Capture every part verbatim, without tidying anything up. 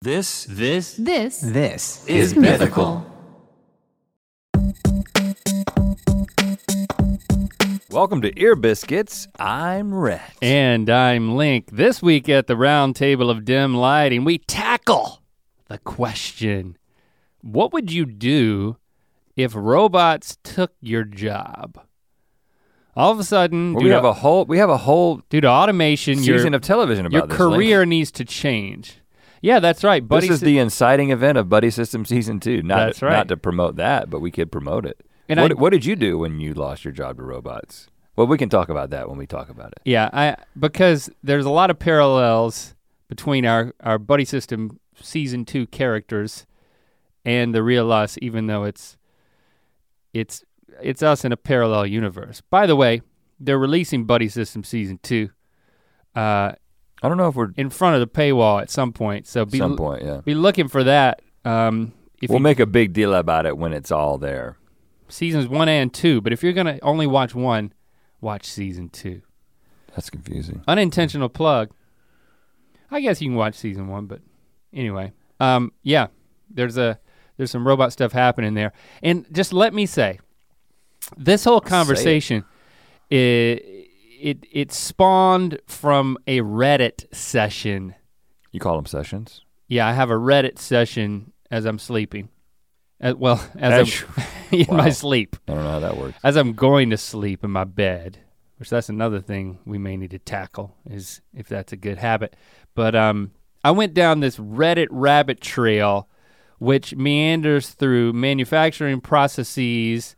This, this, This, This is Mythical. Welcome to Ear Biscuits. I'm Rhett. And I'm Link. This week at the round table of dim lighting, we tackle the question, what would you do if robots took your job? All of a sudden, Well, due we to- have a whole we have a whole due to automation, your, season of television about your this. career Link. needs to change. Yeah, that's right. Buddy This is Sy- the inciting event of Buddy System Season two. Not, That's right. not to promote that, but we could promote it. And what, I- what did you do when you lost your job to robots? Well, we can talk about that when we talk about it. Yeah, I because there's a lot of parallels between our, our Buddy System season two characters and the real us, even though it's it's it's us in a parallel universe. By the way, they're releasing Buddy System season two uh, I don't know if we're in front of the paywall at some point. So at be some point, yeah. be looking for that. Um, if We'll you, make a big deal about it when it's all there. seasons one and two, but if you're gonna only watch one, watch season two. That's confusing. Unintentional plug. I guess you can watch season one, but anyway. Um, yeah, there's a there's some robot stuff happening there. And just let me say, this whole conversation, it, it, it spawned from a Reddit session. You call them sessions? Yeah, I have a Reddit session as I'm sleeping. As, well, as As I'm in wow. my sleep. I don't know how that works. As I'm going to sleep in my bed, which that's another thing we may need to tackle, is if that's a good habit. But um, I went down this Reddit rabbit trail, which meanders through manufacturing processes,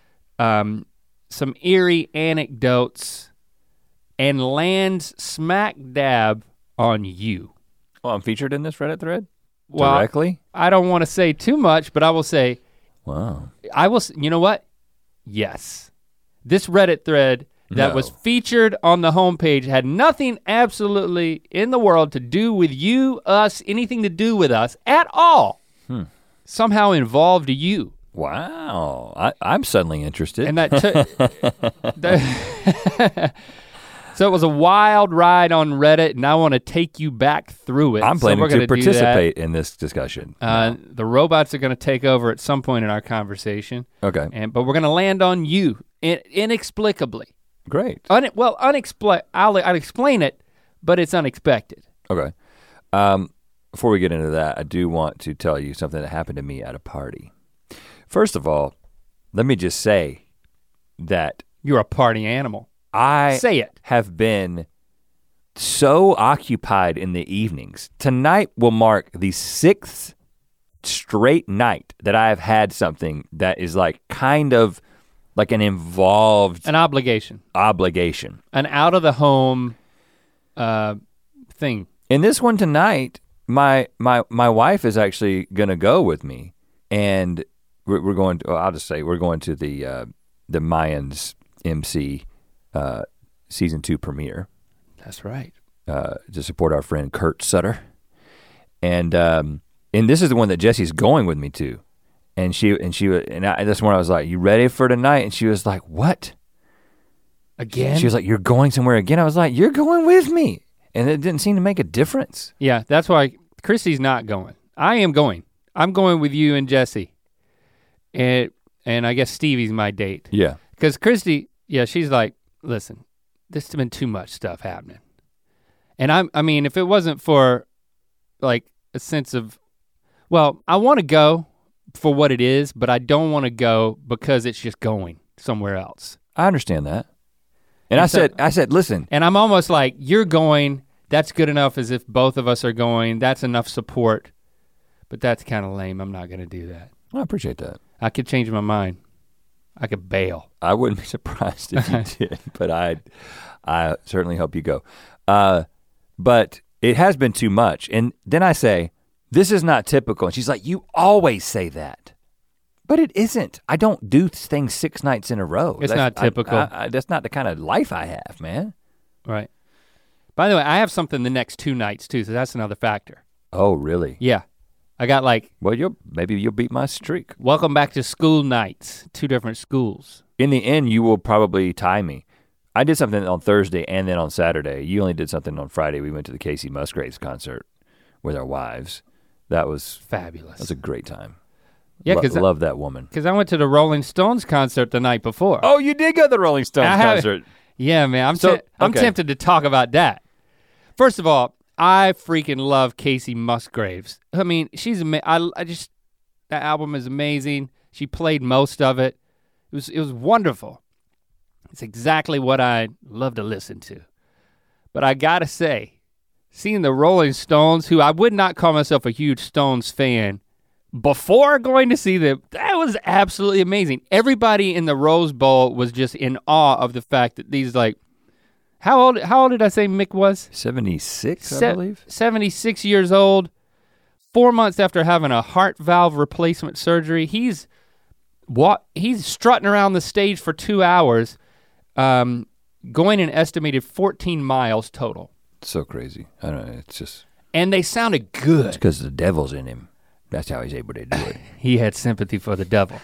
um, some eerie anecdotes, and lands smack dab on you. Oh, I'm featured in this Reddit thread? Well, Directly? I don't want to say too much, but I will say, Wow. I will, s- you know what? Yes. This Reddit thread that No. was featured on the homepage had nothing absolutely in the world to do with you, us, anything to do with us at all. Hmm. Somehow involved you. Wow. I, I'm suddenly interested. And that took, that- so it was a wild ride on Reddit and I want to take you back through it. I'm So we're planning gonna to do that. participate in this discussion. Uh, the robots are gonna take over at some point in our conversation. Okay, And but we're gonna land on you in, inexplicably. great. Un- well, unexplain. I'll, I'll explain it, but it's unexpected. Okay. Um, before we get into that, I do want to tell you something that happened to me at a party. First of all, let me just say that You're a party animal. I Say it. have been so occupied in the evenings. Tonight will mark the sixth straight night that I have had something that is like kind of like an involved An obligation. obligation. An out of the home uh, thing. In this one tonight, my my my wife is actually gonna go with me, and we're, we're going to. Well, I'll just say we're going to the uh, the Mayans M C uh, season two premiere That's right. uh, to support our friend Kurt Sutter, and um, and this is the one that Jesse's going with me to, and she and she and I, that's when I was like, "You ready for tonight?" And she was like, "What?" Again? She was like, "You're going somewhere again?" I was like, "You're going with me," and it didn't seem to make a difference. Yeah, that's why Chrissy's not going. I am going. I'm going with you and Jesse. And and I guess Stevie's my date. Yeah. Because Christy, yeah, she's like, listen, this has been too much stuff happening. And I'm, I mean, if it wasn't for like a sense of, well, I wanna go for what it is, but I don't wanna go because it's just going somewhere else. I understand that. And, And I so- said, I said, listen, And I'm almost like, you're going, that's good enough as if both of us are going, that's enough support. But that's kind of lame, I'm not gonna do that. I appreciate that. I could change my mind. I could bail. I wouldn't be surprised if you did, but I, I certainly hope you go. Uh, but it has been too much. And then I say, this is not typical. And she's like, you always say that. But it isn't. I don't do things six nights in a row. It's That's- not typical. I, I, I, that's not the kind of life I have, man. Right. By the way, I have something the next two nights too, so that's another factor. Oh, really? Yeah. I got like, Well, you'll maybe you'll beat my streak. welcome back to school nights, two different schools. In the end, you will probably tie me. I did something on Thursday and then on Saturday. You only did something on Friday. We went to the Casey Musgraves concert with our wives. That was fabulous. That was a great time. Yeah, because Lo- love that woman. Because I went to the Rolling Stones concert the night before. Oh, you did go to the Rolling Stones concert. Yeah, man. I'm so, te- I'm okay. tempted to talk about that. First of all, I freaking love Casey Musgraves. I mean, she's ama- I, I just that album is amazing. She played most of it. It was it was wonderful. It's exactly what I love to listen to. But I gotta say, seeing the Rolling Stones, who I would not call myself a huge Stones fan, before going to see them, that was absolutely amazing. Everybody in the Rose Bowl was just in awe of the fact that these like, how old how old did I say Mick was? seventy-six, Se- I believe. seventy-six years old, four months after having a heart valve replacement surgery. He's what he's strutting around the stage for two hours, um, going an estimated fourteen miles total. So crazy. I don't know, it's just. And they sounded good. It's because the devil's in him. That's how he's able to do it. He had sympathy for the devil.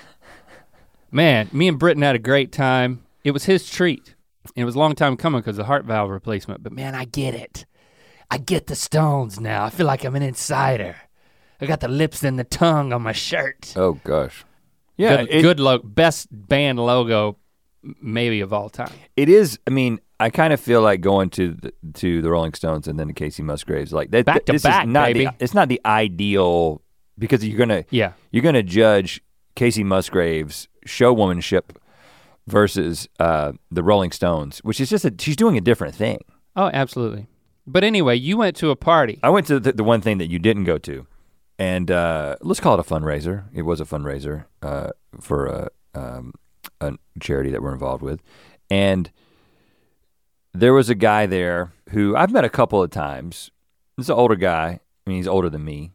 Man, me and Britton had a great time. It was his treat. It was a long time coming because of the heart valve replacement, but man, I get it. I get the Stones now. I feel like I'm an insider. I got the lips and the tongue on my shirt. Oh gosh. Yeah, good, it, good logo, best band logo maybe of all time. It is, I mean, I kind of feel like going to the, to the Rolling Stones and then to Casey Musgraves. Like that, back to this back, is not baby. The, it's not the ideal, because you're gonna yeah. you're gonna judge Casey Musgraves' showwomanship versus uh, the Rolling Stones, which is just a, she's doing a different thing. Oh, absolutely. But anyway, you went to a party. I went to the, the one thing that you didn't go to, and uh, let's call it a fundraiser. It was a fundraiser uh, for a, um, a charity that we're involved with, and there was a guy there who I've met a couple of times. He's an older guy. I mean, he's older than me.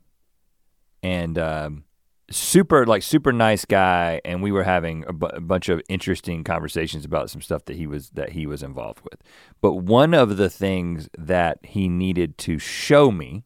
And um, super, like super nice guy. And we were having a, bu- a bunch of interesting conversations about some stuff that he was that he was involved with. But one of the things that he needed to show me,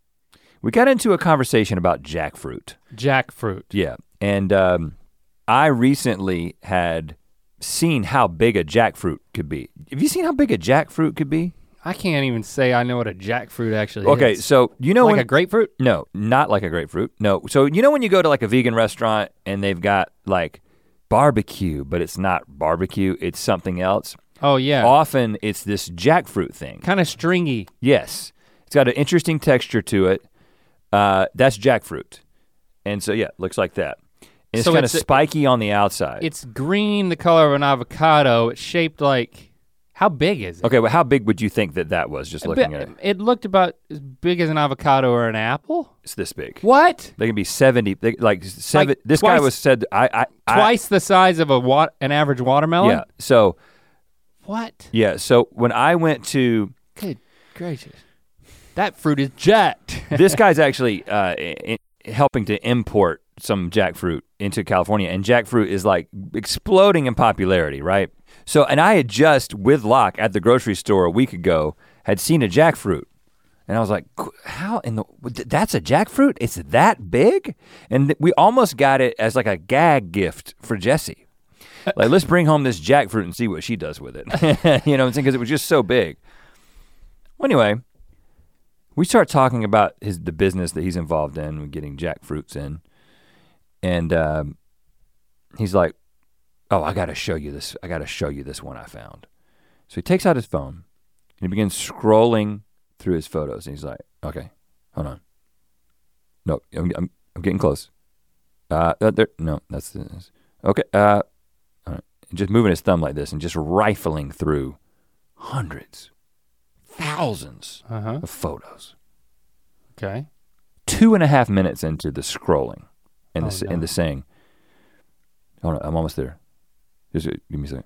we got into a conversation about jackfruit. Jackfruit. Yeah, and um, I recently had seen how big a jackfruit could be. Have you seen how big a jackfruit could be? I can't even say I know what a jackfruit actually okay, is. Okay, so you know like when, a grapefruit? No, not like a grapefruit. No, so you know when you go to like a vegan restaurant and they've got like barbecue, but it's not barbecue, it's something else. Oh yeah. Often it's this jackfruit thing. Kind of stringy. Yes, it's got an interesting texture to it. Uh, that's jackfruit. And so yeah, looks like that. And it's So kind of it's- spiky on the outside. It's green, the color of an avocado. It's shaped like, how big is it? Okay, well how big would you think that that was just looking But at it? it looked about as big as an avocado or an apple. It's this big. What? They can be seventy, they, like seven, Like this guy twice- was said, I, I, I Twice the size of a wa- an average watermelon? Yeah, so, What? yeah, so when I went to, Good gracious. That fruit is jacked. this guy's actually uh, i- i- helping to import some jackfruit into California, and jackfruit is like exploding in popularity, right? So, and I had just, with Locke at the grocery store a week ago, had seen a jackfruit. And I was like, how in the, that's a jackfruit? It's that big? And th- we almost got it as like a gag gift for Jessie. Like, let's bring home this jackfruit and see what she does with it. You know what I'm saying? Because it was just so big. Well, anyway, we start talking about his the business that he's involved in, getting jackfruits in. And um, he's like, oh, I gotta show you this. I gotta show you this one I found. So he takes out his phone and he begins scrolling through his photos. And he's like, okay, hold on. No, I'm, I'm, I'm getting close. Uh, uh, there, no, that's this. Okay, uh, all right. Just moving his thumb like this and just rifling through hundreds, thousands Uh-huh. of photos. Okay. Two and a half minutes into the scrolling and Oh, the, no. and the saying, hold on, I'm almost there. Just uh, give me a second.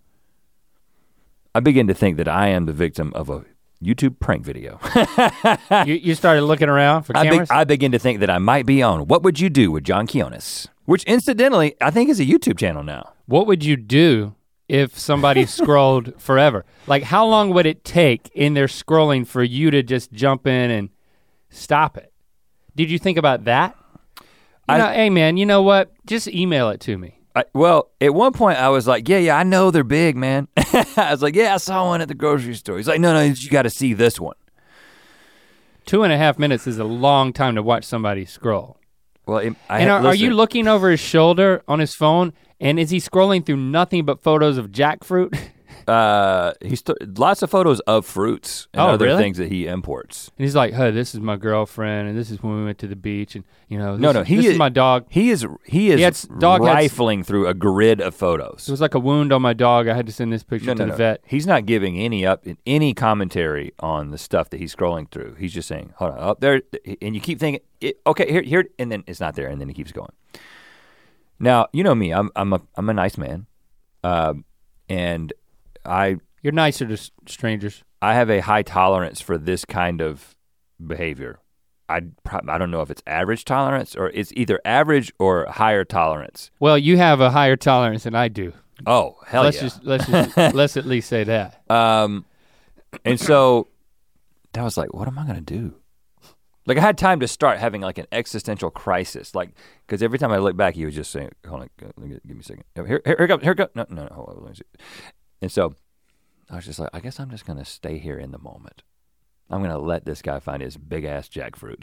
I begin to think that I am the victim of a YouTube prank video. you, you started looking around for I, cameras? be, I begin to think that I might be on What Would You Do with John Kionis, which incidentally, I think is a YouTube channel now. What would you do if somebody scrolled forever? Like how long would it take in their scrolling for you to just jump in and stop it? Did you think about that? You I- know, hey man, you know what? Just email it to me. I, well, at one point I was like, yeah, yeah, I know they're big, man. I was like, yeah, I saw one at the grocery store. He's like, no, no, you gotta see this one. Two and a half minutes is a long time to watch somebody scroll. Well, it, I and had, are, are you looking over his shoulder on his phone, and is he scrolling through nothing but photos of jackfruit? Uh, he's th- lots of photos of fruits and oh, other really? things that he imports. And he's like, "Hey, this is my girlfriend, and this is when we went to the beach, and you know, this, no, no, is, he this is, is my dog." He is he is he had, dog rifling had, through a grid of photos. It was like a wound on my dog. I had to send this picture no, to no, the no. vet. He's not giving any up any commentary on the stuff that he's scrolling through. He's just saying, "Hold on, up there," and you keep thinking, it, "Okay, here, here," and then it's not there, and then he keeps going. Now, you know me. I'm I'm a I'm a nice man, uh, and I. You're nicer to strangers. I have a high tolerance for this kind of behavior. I I don't know if it's average tolerance or it's either average or higher tolerance. Well, you have a higher tolerance than I do. Oh, hell let's yeah. Just, let's just let's at least say that. Um, and so I was like, what am I gonna do? Like I had time to start having like an existential crisis, like because every time I look back, he was just saying, "Hold on, give me a second. Here, here, here, go, here, go. No, no, no. Hold on, let me see." And so. I was just like, I guess I'm just gonna stay here in the moment. I'm gonna let this guy find his big ass jackfruit.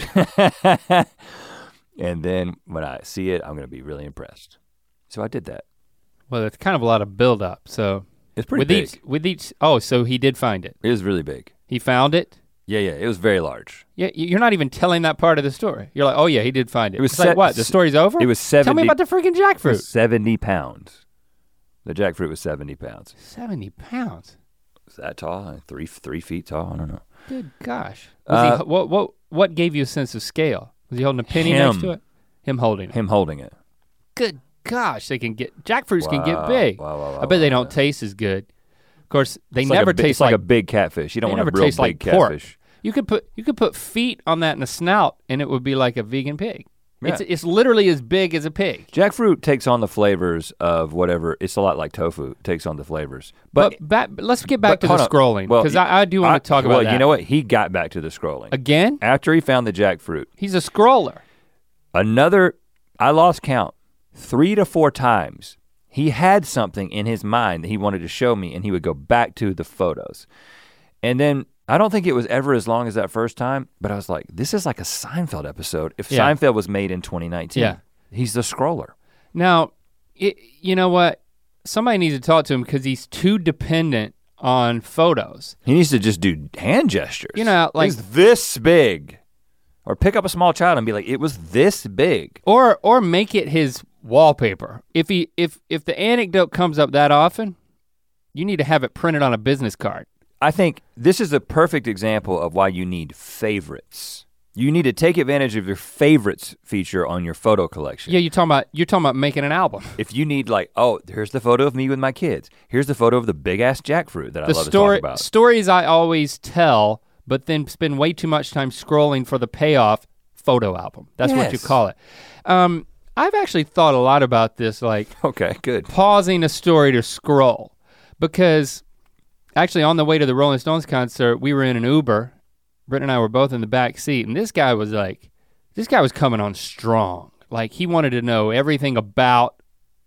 And then when I see it, I'm gonna be really impressed. So I did that. Well, it's kind of a lot of build up, so. It's pretty with big. Each, with each, oh, so he did find it. It was really big. He found it? Yeah, yeah, it was very large. Yeah, you're not even telling that part of the story. You're like, oh yeah, he did find it. It was it's like what, the story's over? It was seventy. Tell me about the freaking jackfruit. seventy pounds. The jackfruit was seventy pounds. seventy pounds. Was that tall? Three three feet tall? I don't know. Good gosh. Was Uh, he, what what what gave you a sense of scale? Was he holding a penny him. next to it? Him holding it. Him holding it. Good gosh, they can get jackfruits Wow, can get big. wow, wow, wow, I bet they wow, don't wow. taste as good. Of course, they It's never like a, bi- taste it's like, like a big catfish. You don't they want a never real taste big like pork. catfish. You could put you could put feet on that in a snout and it would be like a vegan pig. Yeah. It's it's literally as big as a pig. Jackfruit takes on the flavors of whatever. It's a lot like tofu. It takes on the flavors. But, But, back, let's get back but to the hold on. scrolling Well, because I, I do want I- to talk well, about that. you know what? He got back to the scrolling. Again? After he found the jackfruit, He's a scroller. another, I lost count, three to four times, he had something in his mind that he wanted to show me and he would go back to the photos. And then, I don't think it was ever as long as that first time, but I was like, this is like a Seinfeld episode. If Yeah. Seinfeld was made in twenty nineteen, Yeah. he's the scroller. Now, it, you know what? Somebody needs to talk to him because he's too dependent on photos. He needs to just do hand gestures. You know, like- it's this big. Or pick up a small child and be like, it was this big. Or or make it his wallpaper. If he if if the anecdote comes up that often, you need to have it printed on a business card. I think this is a perfect example of why you need favorites. You need to take advantage of your favorites feature on your photo collection. Yeah, you're talking about you're talking about making an album. If you need like, oh, here's the photo of me with my kids. Here's the photo of the big ass jackfruit that I The love story to talk about. stories I always tell, but then spend way too much time scrolling for the payoff photo album. That's what you Yes. call it. Um, I've actually thought a lot about this, like Okay, good. pausing a story to scroll, because actually on the way to the Rolling Stones concert, we were in an Uber. Britt and I were both in the back seat, and this guy was like, this guy was coming on strong. Like he wanted to know everything about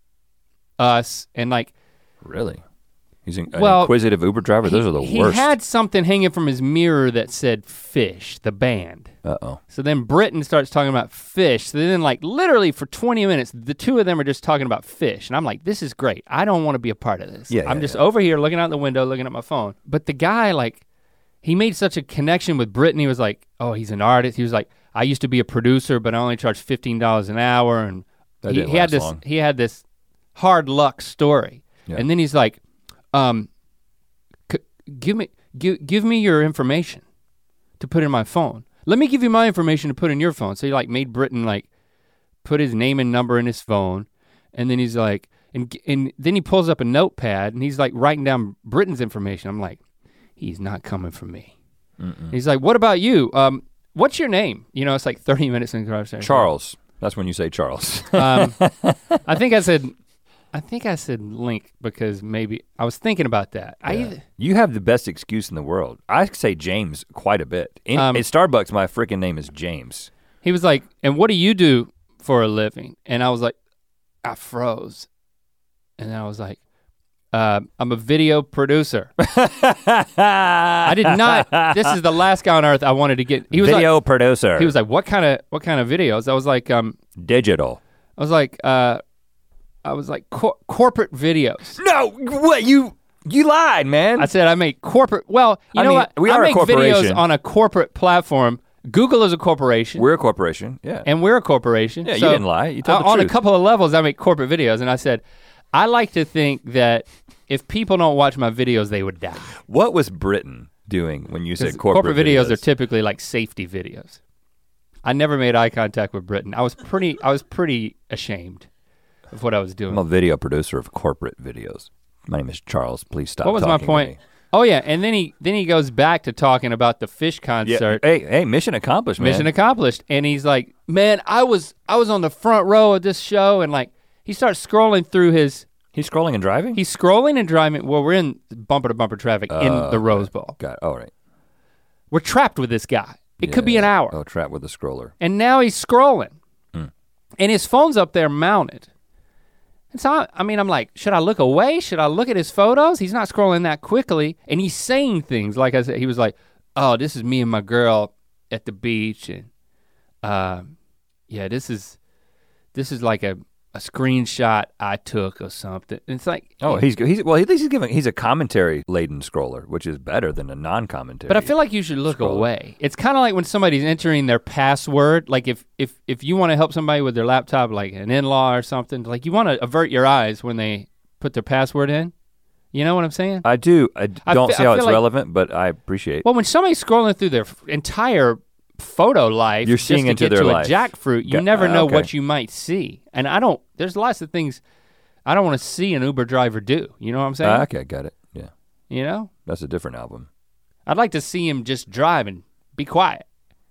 us, and like, Really? He's an, Well, an inquisitive Uber driver? Those he, are the he worst. had something hanging from his mirror that said Fish, the band. Uh-oh. So then Britton starts talking about Fish. So then like literally for twenty minutes, the two of them are just talking about Fish. And I'm like, this is great. I don't want to be a part of this. Yeah, I'm yeah, just yeah. over here looking out the window, looking at my phone. But the guy like, he made such a connection with Britton. He was like, oh, he's an artist. He was like, I used to be a producer, but I only charge fifteen dollars an hour. And That he, didn't he had last this, long. he had this hard luck story. Yeah. And then he's like, um, c- give me, give, give me your information to put in my phone. Let me give you my information to put in your phone. So he like made Britton like put his name and number in his phone. And then he's like, and, and then he pulls up a notepad and he's like writing down Britton's information. I'm like, he's not coming for me. Mm-mm. He's like, what about you? Um, what's your name? You know, it's like thirty minutes in the conversation. Charles. That's when you say Charles. Um, I think I said, I think I said Link because maybe I was thinking about that. I Yeah. either, You have the best excuse in the world. I say James quite a bit. In, Um, at Starbucks, my freaking name is James. he was like, and what do you do for a living? And I was like, I froze. And then I was like, Uh, I'm a video producer. I did not, this is the last guy on earth I wanted to get. He was video like, producer. He was like, what kind of, what kind of videos? I was like, um, digital. I was like, uh, I was like cor- corporate videos. No, what you, you lied, man. I said I make corporate, well, you I know mean, what? we I are a make videos corporation. on a corporate platform. Google is a corporation. We're a corporation, yeah. And we're a corporation. Yeah, so you didn't lie, you told uh, the on truth. a couple of levels, I make corporate videos, and I said, I like to think that if people don't watch my videos, they would die. What was Britain doing when you said corporate, corporate videos? videos Are typically like safety videos. I never made eye contact with Britain. I was pretty, I was pretty ashamed of what I was doing. I'm a video producer of corporate videos. My name is Charles. Please stop. What was my talking to point? me. Oh yeah, and then he then he goes back to talking about the Fish concert. Yeah. Hey, hey, mission accomplished, man. Mission accomplished. And he's like, man, I was I was on the front row of this show, and like he starts scrolling through his. He's scrolling and driving? He's scrolling and driving. Well, we're in bumper to bumper traffic uh, in the Rose Bowl. Got it. All right. We're trapped with this guy. It Yeah. could be an hour. Oh, trapped with a scroller. And now he's scrolling. Hmm. And his phone's up there mounted. And so, I, I mean, I'm like, should I look away? Should I look at his photos? He's not scrolling that quickly. And he's saying things, like I said, he was like, oh, this is me and my girl at the beach. And uh, yeah, this is, this is like a, a screenshot I took or something. And it's like, Oh, yeah. he's he's well. At least he's giving. He's a commentary laden scroller, which is better than a non-commentary. But I feel like you should look scroller. away. It's kind of like when somebody's entering their password. Like if if if you want to help somebody with their laptop, like an in-law or something, like you want to avert your eyes when they put their password in. You know what I'm saying? I do. I d- I don't fe- see I how feel it's like- relevant, but I appreciate. Well, when somebody's scrolling through their f- entire photo life, You're just seeing to into get their to life. a jackfruit, you Got- never uh, know okay. what you might see. And I don't. There's lots of things I don't want to see an Uber driver do. You know what I'm saying? Ah, okay, got it. Yeah, you know? that's a different album. I'd like to see him just drive and be quiet.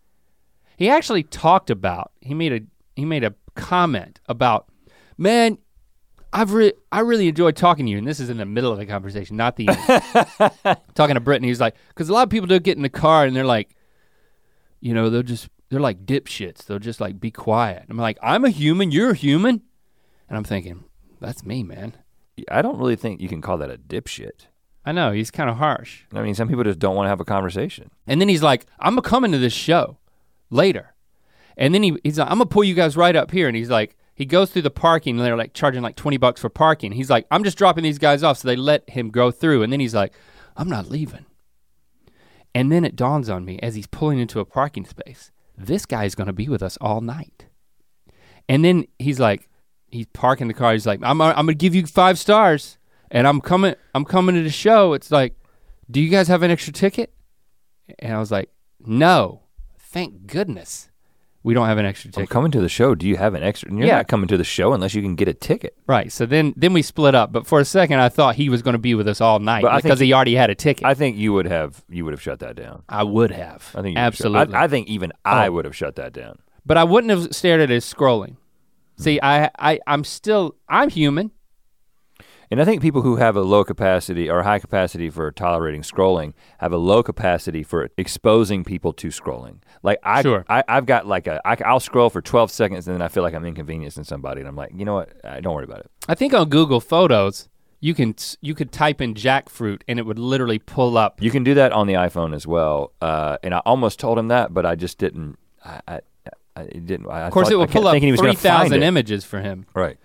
He actually talked about, he made a he made a comment about, man, I've re- I really enjoyed talking to you, and this is in the middle of the conversation, not the end. Talking to Brittany, he's like, because a lot of people do get in the car and they're like, you know, they'll just, they're like dipshits. They'll just like be quiet. I'm like, I'm a human, you're a human. And I'm thinking, that's me, man. I don't really think you can call that a dipshit. I know, he's kind of harsh. I mean, some people just don't want to have a conversation. And then he's like, I'm gonna come into this show later. And then he, he's like, I'm gonna pull you guys right up here. And he's like, he goes through the parking and they're like charging like twenty bucks for parking. He's like, I'm just dropping these guys off. So they let him go through. And then he's like, I'm not leaving. And then it dawns on me as he's pulling into a parking space, this guy's gonna be with us all night. And then he's like, he's parking the car. He's like, I'm, I'm gonna give you five stars and I'm coming, I'm coming to the show. It's like, do you guys have an extra ticket? And I was like, no, thank goodness we don't have an extra I'm ticket. coming to the show. Do you have an extra? You're Yeah. not coming to the show unless you can get a ticket. Right, so then then we split up, but for a second I thought he was gonna be with us all night But I because think- he already had a ticket. I think you would have. You would have shut that down. I would have, I think you would have shut- absolutely. I, I think even I Oh. would have shut that down. But I wouldn't have stared at his scrolling. See, I, I, I'm still, I'm human. And I think people who have a low capacity or high capacity for tolerating scrolling have a low capacity for exposing people to scrolling. Like I, Sure. I I've got like a, I, I'll scroll for twelve seconds and then I feel like I'm inconveniencing somebody and I'm like, you know what, uh, don't worry about it. I think on Google Photos, you can you could type in jackfruit and it would literally pull up. You can do that on the iPhone as well. Uh, and I almost told him that, but I just didn't, I, I, I it didn't. I Of course, thought, it would I kept pull up thinking he was three gonna find thousand it. images for him. Right.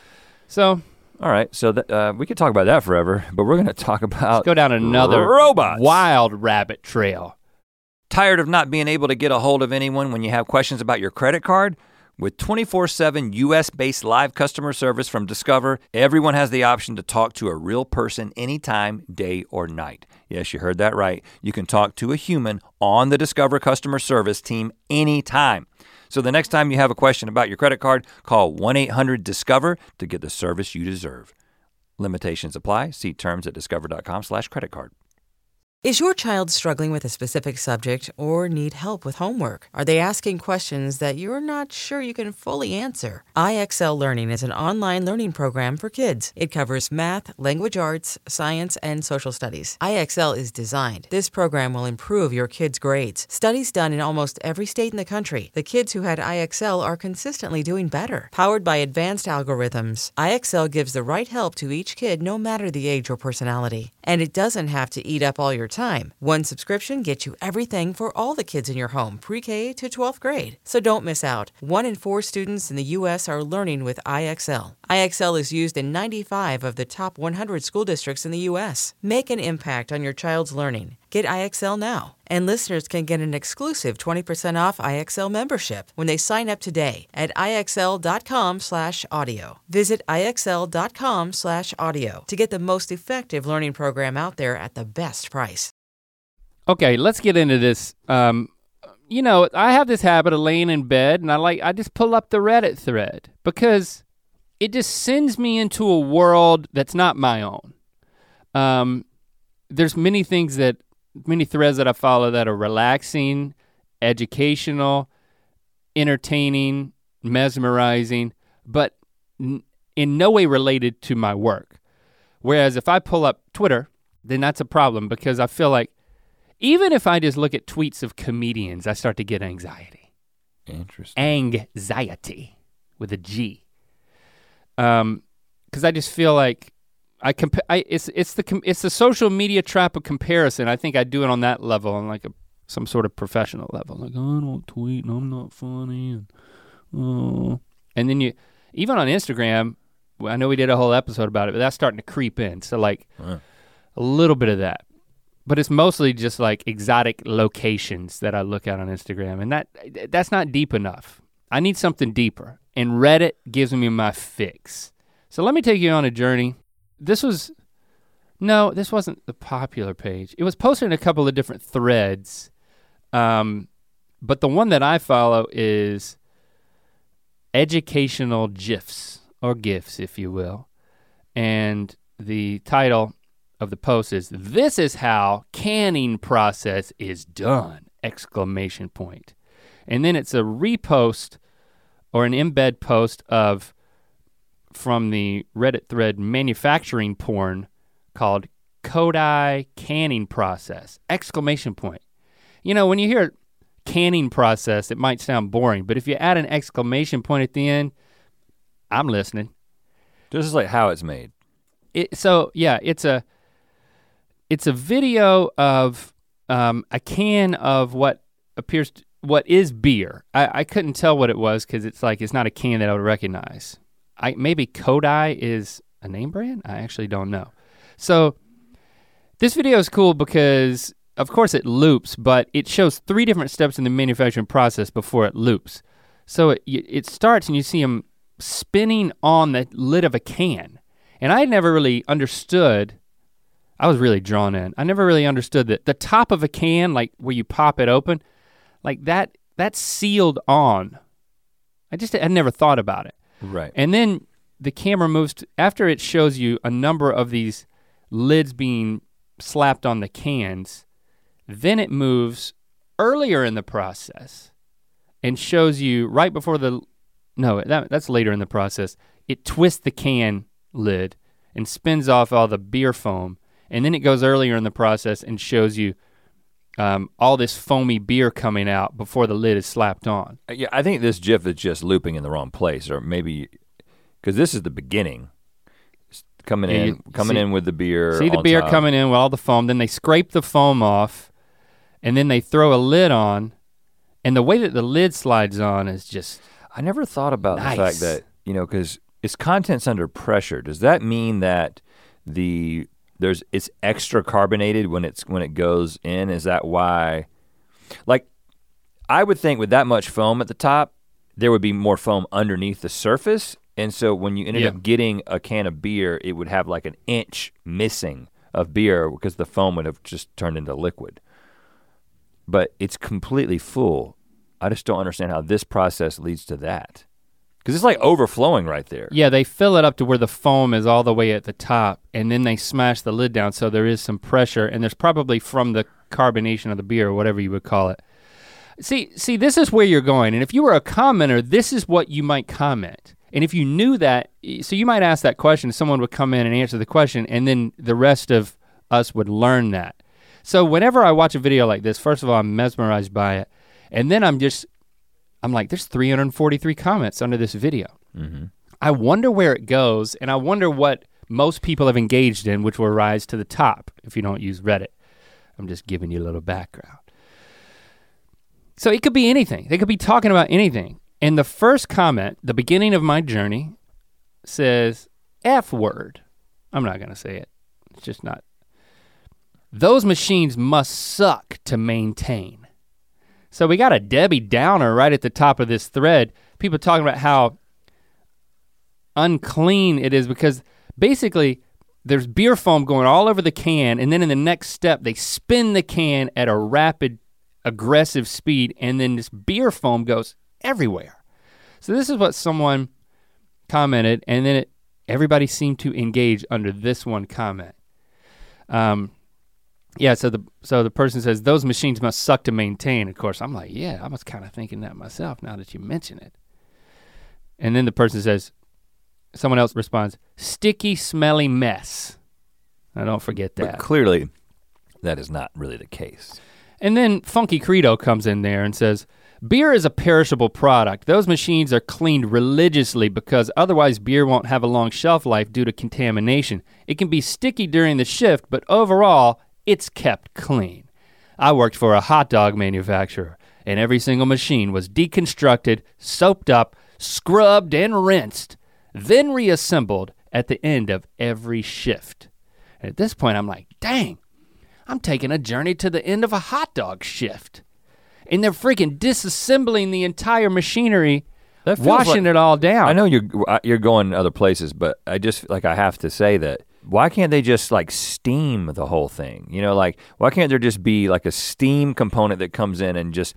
So All right, so that, uh, we could talk about that forever, but we're gonna talk about go down another robots. wild rabbit trail. Tired of not being able to get a hold of anyone when you have questions about your credit card? With twenty-four seven U S-based live customer service from Discover, everyone has the option to talk to a real person anytime, day or night. Yes, you heard that right. You can talk to a human on the Discover customer service team anytime. So the next time you have a question about your credit card, call one eight hundred discover to get the service you deserve. Limitations apply. See terms at discover.com slash credit card. Is your child struggling with a specific subject or need help with homework? Are they asking questions that you're not sure you can fully answer? I X L Learning is an online learning program for kids. It covers math, language arts, science, and social studies. I X L is designed. This program will improve your kids' grades. Studies done in almost every state in the country. The kids who had I X L are consistently doing better. Powered by advanced algorithms, I X L gives the right help to each kid no matter the age or personality. And it doesn't have to eat up all your time. One subscription gets you everything for all the kids in your home, pre-K to twelfth grade. So don't miss out. One in four students in the U S are learning with I X L. I X L is used in ninety-five of the top one hundred school districts in the U S. Make an impact on your child's learning. Get I X L now. And listeners can get an exclusive twenty percent off I X L membership when they sign up today at IXL.com slash audio. Visit IXL.com slash audio to get the most effective learning program out there at the best price. Okay, let's get into this. Um, you know, I have this habit of laying in bed and I like, I just pull up the Reddit thread because it just sends me into a world that's not my own. Um, there's many things that, many threads that I follow that are relaxing, educational, entertaining, mesmerizing, but n- in no way related to my work. Whereas if I pull up Twitter, then that's a problem because I feel like even if I just look at tweets of comedians, I start to get anxiety. Interesting. Anxiety with a G. Um, because I just feel like I compa- I it's it's the com- it's the social media trap of comparison. I think I do it on that level, on like a some sort of professional level. Like, oh, I don't tweet and I'm not funny and oh. And then you even on Instagram, I know we did a whole episode about it, but that's starting to creep in. So like huh. a little bit of that. But it's mostly just like exotic locations that I look at on Instagram, and that that's not deep enough. I need something deeper, and Reddit gives me my fix. So let me take you on a journey. This was, no, this wasn't the popular page. It was posted in a couple of different threads, um, but the one that I follow is educational GIFs, or GIFs if you will, and the title of the post is, "This is how canning process is done!" Exclamation point. And then it's a repost or an embed post of from the Reddit thread manufacturing porn called Kodai canning process, exclamation point. You know, when you hear canning process, it might sound boring, but if you add an exclamation point at the end, I'm listening. This is like how it's made. It, so yeah, it's a, It's a video of um, a can of what appears, to, what is beer. I, I couldn't tell what it was because it's like, it's not a can that I would recognize. I Maybe Kodai is a name brand? I actually don't know. So this video is cool because of course it loops, but it shows three different steps in the manufacturing process before it loops. So it, it starts and you see him spinning on the lid of a can. And I never really understood, I was really drawn in. I never really understood that the top of a can, like where you pop it open, like that, that's sealed on. I just had never thought about it. Right. And then the camera moves, to, after it shows you a number of these lids being slapped on the cans, then it moves earlier in the process and shows you right before the, no, that, that's later in the process. It twists the can lid and spins off all the beer foam. And then it goes earlier in the process and shows you um, all this foamy beer coming out before the lid is slapped on. Yeah, I think this GIF is just looping in the wrong place, or maybe, because this is the beginning. It's coming yeah, in, you, coming see, in with the beer. See the on beer top. coming in with all the foam, then they scrape the foam off, and then they throw a lid on, and the way that the lid slides on is just I never thought about nice. the fact that, you know, because its content's under pressure. Does that mean that the There's it's extra carbonated when it's when it goes in? Is that why? Like, I would think with that much foam at the top, there would be more foam underneath the surface. And so when you ended yeah. up getting a can of beer, it would have like an inch missing of beer because the foam would have just turned into liquid. But it's completely full. I just don't understand how this process leads to that. Because it's like overflowing right there. Yeah, they fill it up to where the foam is all the way at the top, and then they smash the lid down so there is some pressure, and there's probably from the carbonation of the beer or whatever you would call it. See, see, this is where you're going, and if you were a commenter, this is what you might comment. And if you knew that, so you might ask that question, someone would come in and answer the question, and then the rest of us would learn that. So whenever I watch a video like this, first of all, I'm mesmerized by it, and then I'm just, I'm like, there's three hundred forty-three comments under this video. Mm-hmm. I wonder where it goes, and I wonder what most people have engaged in, which will rise to the top if you don't use Reddit. I'm just giving you a little background. So it could be anything. They could be talking about anything. And the first comment, the beginning of my journey, says F word. I'm not gonna say it, it's just not. Those machines must suck to maintain. So we got a Debbie Downer right at the top of this thread. People talking about how unclean it is because basically there's beer foam going all over the can, and then in the next step they spin the can at a rapid, aggressive speed, and then this beer foam goes everywhere. So this is what someone commented, and then it, everybody seemed to engage under this one comment. Um, yeah, so the so the person says, those machines must suck to maintain. Of course, I'm like, yeah, I was kind of thinking that myself now that you mention it. And then the person says, someone else responds, sticky, smelly mess. I don't forget that. But clearly, that is not really the case. And then Funky Credo comes in there and says, beer is a perishable product. Those machines are cleaned religiously because otherwise beer won't have a long shelf life due to contamination. It can be sticky during the shift, but overall, it's kept clean. I worked for a hot dog manufacturer, and every single machine was deconstructed, soaped up, scrubbed, and rinsed, then reassembled at the end of every shift. And at this point, I'm like, dang, I'm taking a journey to the end of a hot dog shift. And they're freaking disassembling the entire machinery, washing like, it all down. I know you're you're going other places, but I just, like I have to say that, why can't they just like steam the whole thing? You know, like why can't there just be like a steam component that comes in and just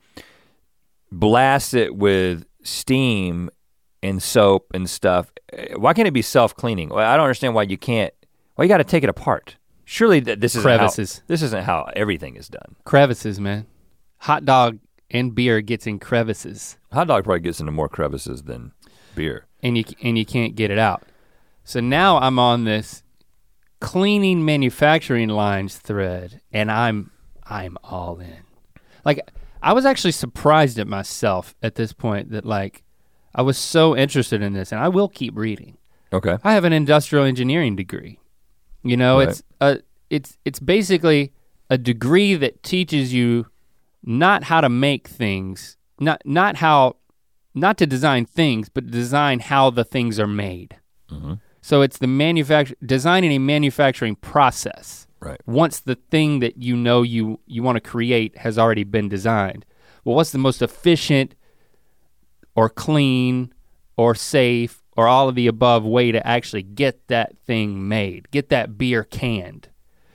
blasts it with steam and soap and stuff? Why can't it be self-cleaning? Well, I don't understand why you can't, why you gotta take it apart? Surely th- this isn't Crevices. how, this isn't how everything is done. Crevices, man. Hot dog and beer gets in crevices. Hot dog probably gets into more crevices than beer. And you and you can't get it out. So now I'm on this cleaning manufacturing lines thread, and I'm I'm all in. Like I was actually surprised at myself at this point that like I was so interested in this, and I will keep reading. Okay. I have an industrial engineering degree. You know, Right. it's a it's it's basically a degree that teaches you not how to make things, not not how not to design things, but design how the things are made. Mm-hmm. So it's the manufacture designing a manufacturing process. Right. Once the thing that you know you you want to create has already been designed. Well, what's the most efficient or clean or safe or all of the above way to actually get that thing made, get that beer canned?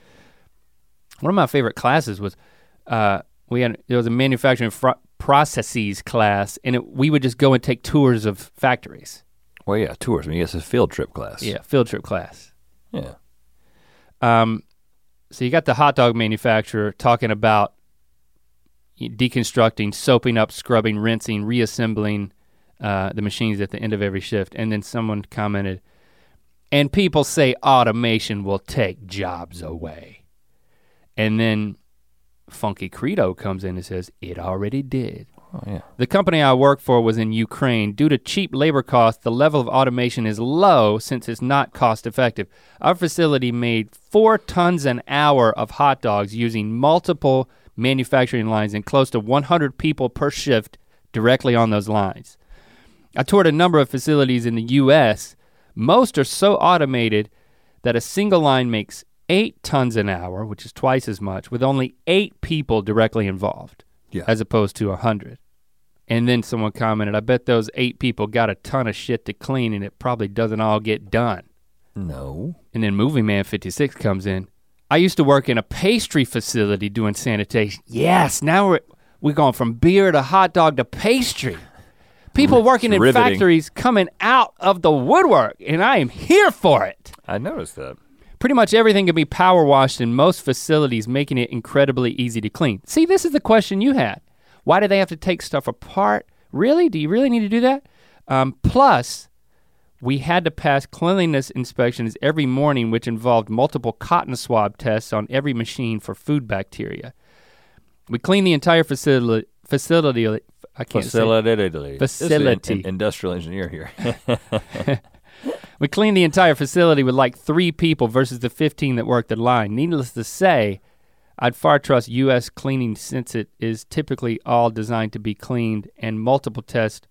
One of my favorite classes was uh, we had there was a manufacturing fr- processes class, and it, we would just go and take tours of factories. Well, yeah, tours. I mean, it's a field trip class. Yeah, field trip class. Yeah. Um, so you got the hot dog manufacturer talking about deconstructing, soaping up, scrubbing, rinsing, reassembling uh, the machines at the end of every shift. And then someone commented, and people say automation will take jobs away. And then Funky Credo comes in and says, it already did. Oh, yeah. The company I work for was in Ukraine. Due to cheap labor costs, the level of automation is low since it's not cost effective. Our facility made four tons an hour of hot dogs using multiple manufacturing lines and close to one hundred people per shift directly on those lines. I toured a number of facilities in the U S. Most are so automated that a single line makes eight tons an hour, which is twice as much, with only eight people directly involved, Yeah. as opposed to a hundred. And then someone commented, I bet those eight people got a ton of shit to clean and it probably doesn't all get done. No. And then Movie Man fifty-six comes in. I used to work in a pastry facility doing sanitation. Yes, now we're we're going from beer to hot dog to pastry. People working in riveting. factories coming out of the woodwork, and I am here for it. I noticed that. Pretty much everything can be power washed in most facilities, making it incredibly easy to clean. See, this is the question you had. Why do they have to take stuff apart? Really? Do you really need to do that? Um, plus, we had to pass cleanliness inspections every morning, which involved multiple cotton swab tests on every machine for food bacteria. We cleaned the entire facility, facility, I can't Facility. say. Facility. In, in, industrial engineer here. We cleaned the entire facility with like three people versus the fifteen that worked the line. Needless to say, I'd far trust U S cleaning since it is typically all designed to be cleaned and multiple tests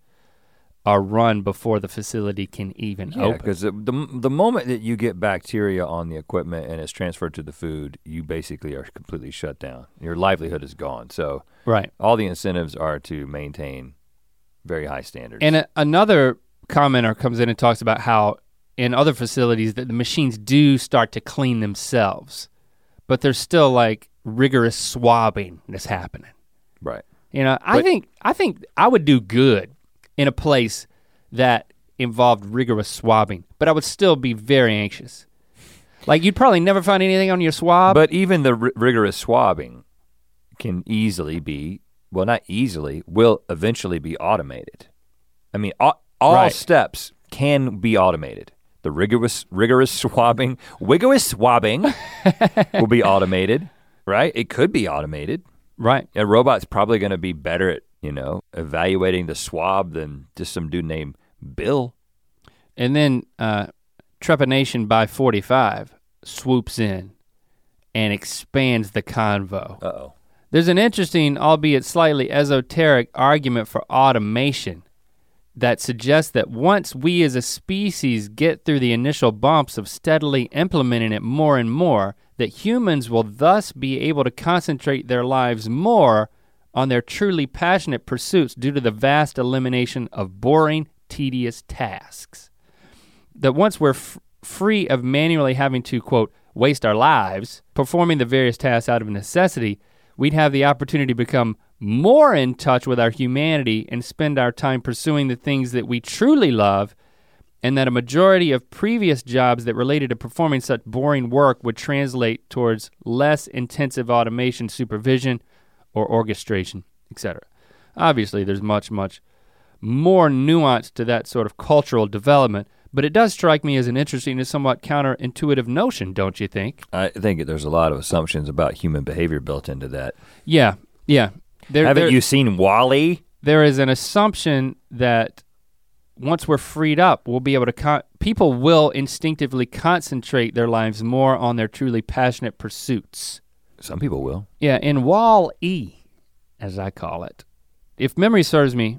are run before the facility can even yeah, open. because the, the, the moment that you get bacteria on the equipment and it's transferred to the food, you basically are completely shut down. Your livelihood is gone. So right. all the incentives are to maintain very high standards. And a, another commenter comes in and talks about how in other facilities that the machines do start to clean themselves, but there's still like rigorous swabbing that's happening. Right. You know, I But- think I think I would do good in a place that involved rigorous swabbing, but I would still be very anxious. Like you'd probably never find anything on your swab. But even the r- rigorous swabbing can easily be, well not easily, will eventually be automated. I mean, all, all Right. steps can be automated. The rigorous rigorous swabbing, rigorous swabbing will be automated, right? It could be automated. right. A robot's probably gonna be better at, you know, evaluating the swab than just some dude named Bill. And then uh, Trepanation by forty-five swoops in and expands the convo. Uh-oh. There's an interesting, albeit slightly esoteric argument for automation that suggests that once we as a species get through the initial bumps of steadily implementing it more and more, that humans will thus be able to concentrate their lives more on their truly passionate pursuits due to the vast elimination of boring, tedious tasks. That once we're f- free of manually having to, quote, waste our lives performing the various tasks out of necessity, we'd have the opportunity to become more in touch with our humanity and spend our time pursuing the things that we truly love, and that a majority of previous jobs that related to performing such boring work would translate towards less intensive automation, supervision, or orchestration, et cetera. Obviously, there's much, much more nuance to that sort of cultural development, but it does strike me as an interesting and somewhat counterintuitive notion, don't you think? I think there's a lot of assumptions about human behavior built into that. Yeah, yeah. There, Haven't there, you seen Wall-E? there is an assumption that once we're freed up, we'll be able to, con- people will instinctively concentrate their lives more on their truly passionate pursuits. Some people will. Yeah, in Wall-E, as I call it, if memory serves me,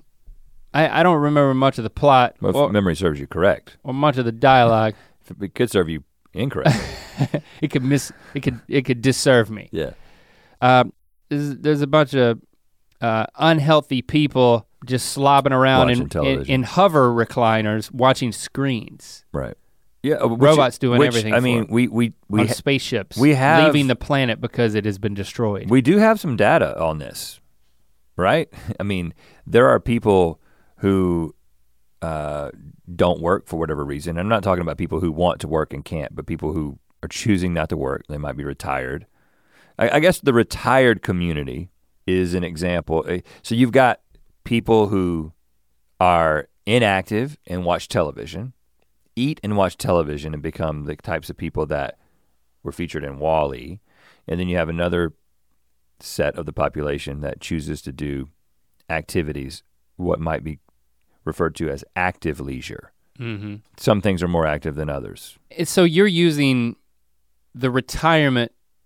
I, I don't remember much of the plot Well, if or, memory serves you correct. or much of the dialogue. It could serve you incorrect. It could miss, it could, it could disserve me. Yeah. Um, there's, there's a bunch of uh, unhealthy people just slobbing around Watching in, in, television. in hover recliners watching screens Right. Yeah. uh, which- Robots doing which, everything I for mean, them. we we we on ha- spaceships, we have- leaving the planet because it has been destroyed. we do have some data on this, right? I mean, there are people who uh, don't work for whatever reason. I'm not talking about people who want to work and can't, but people who are choosing not to work. They might be retired. I, I guess the retired community is an example. Uh, So you've got people who are inactive and watch television, eat and watch television and become the types of people that were featured in Wall-E. And then you have another set of the population that chooses to do activities, what might be referred to as active leisure. Mm-hmm. Some things are more active than others. So you're using the retirement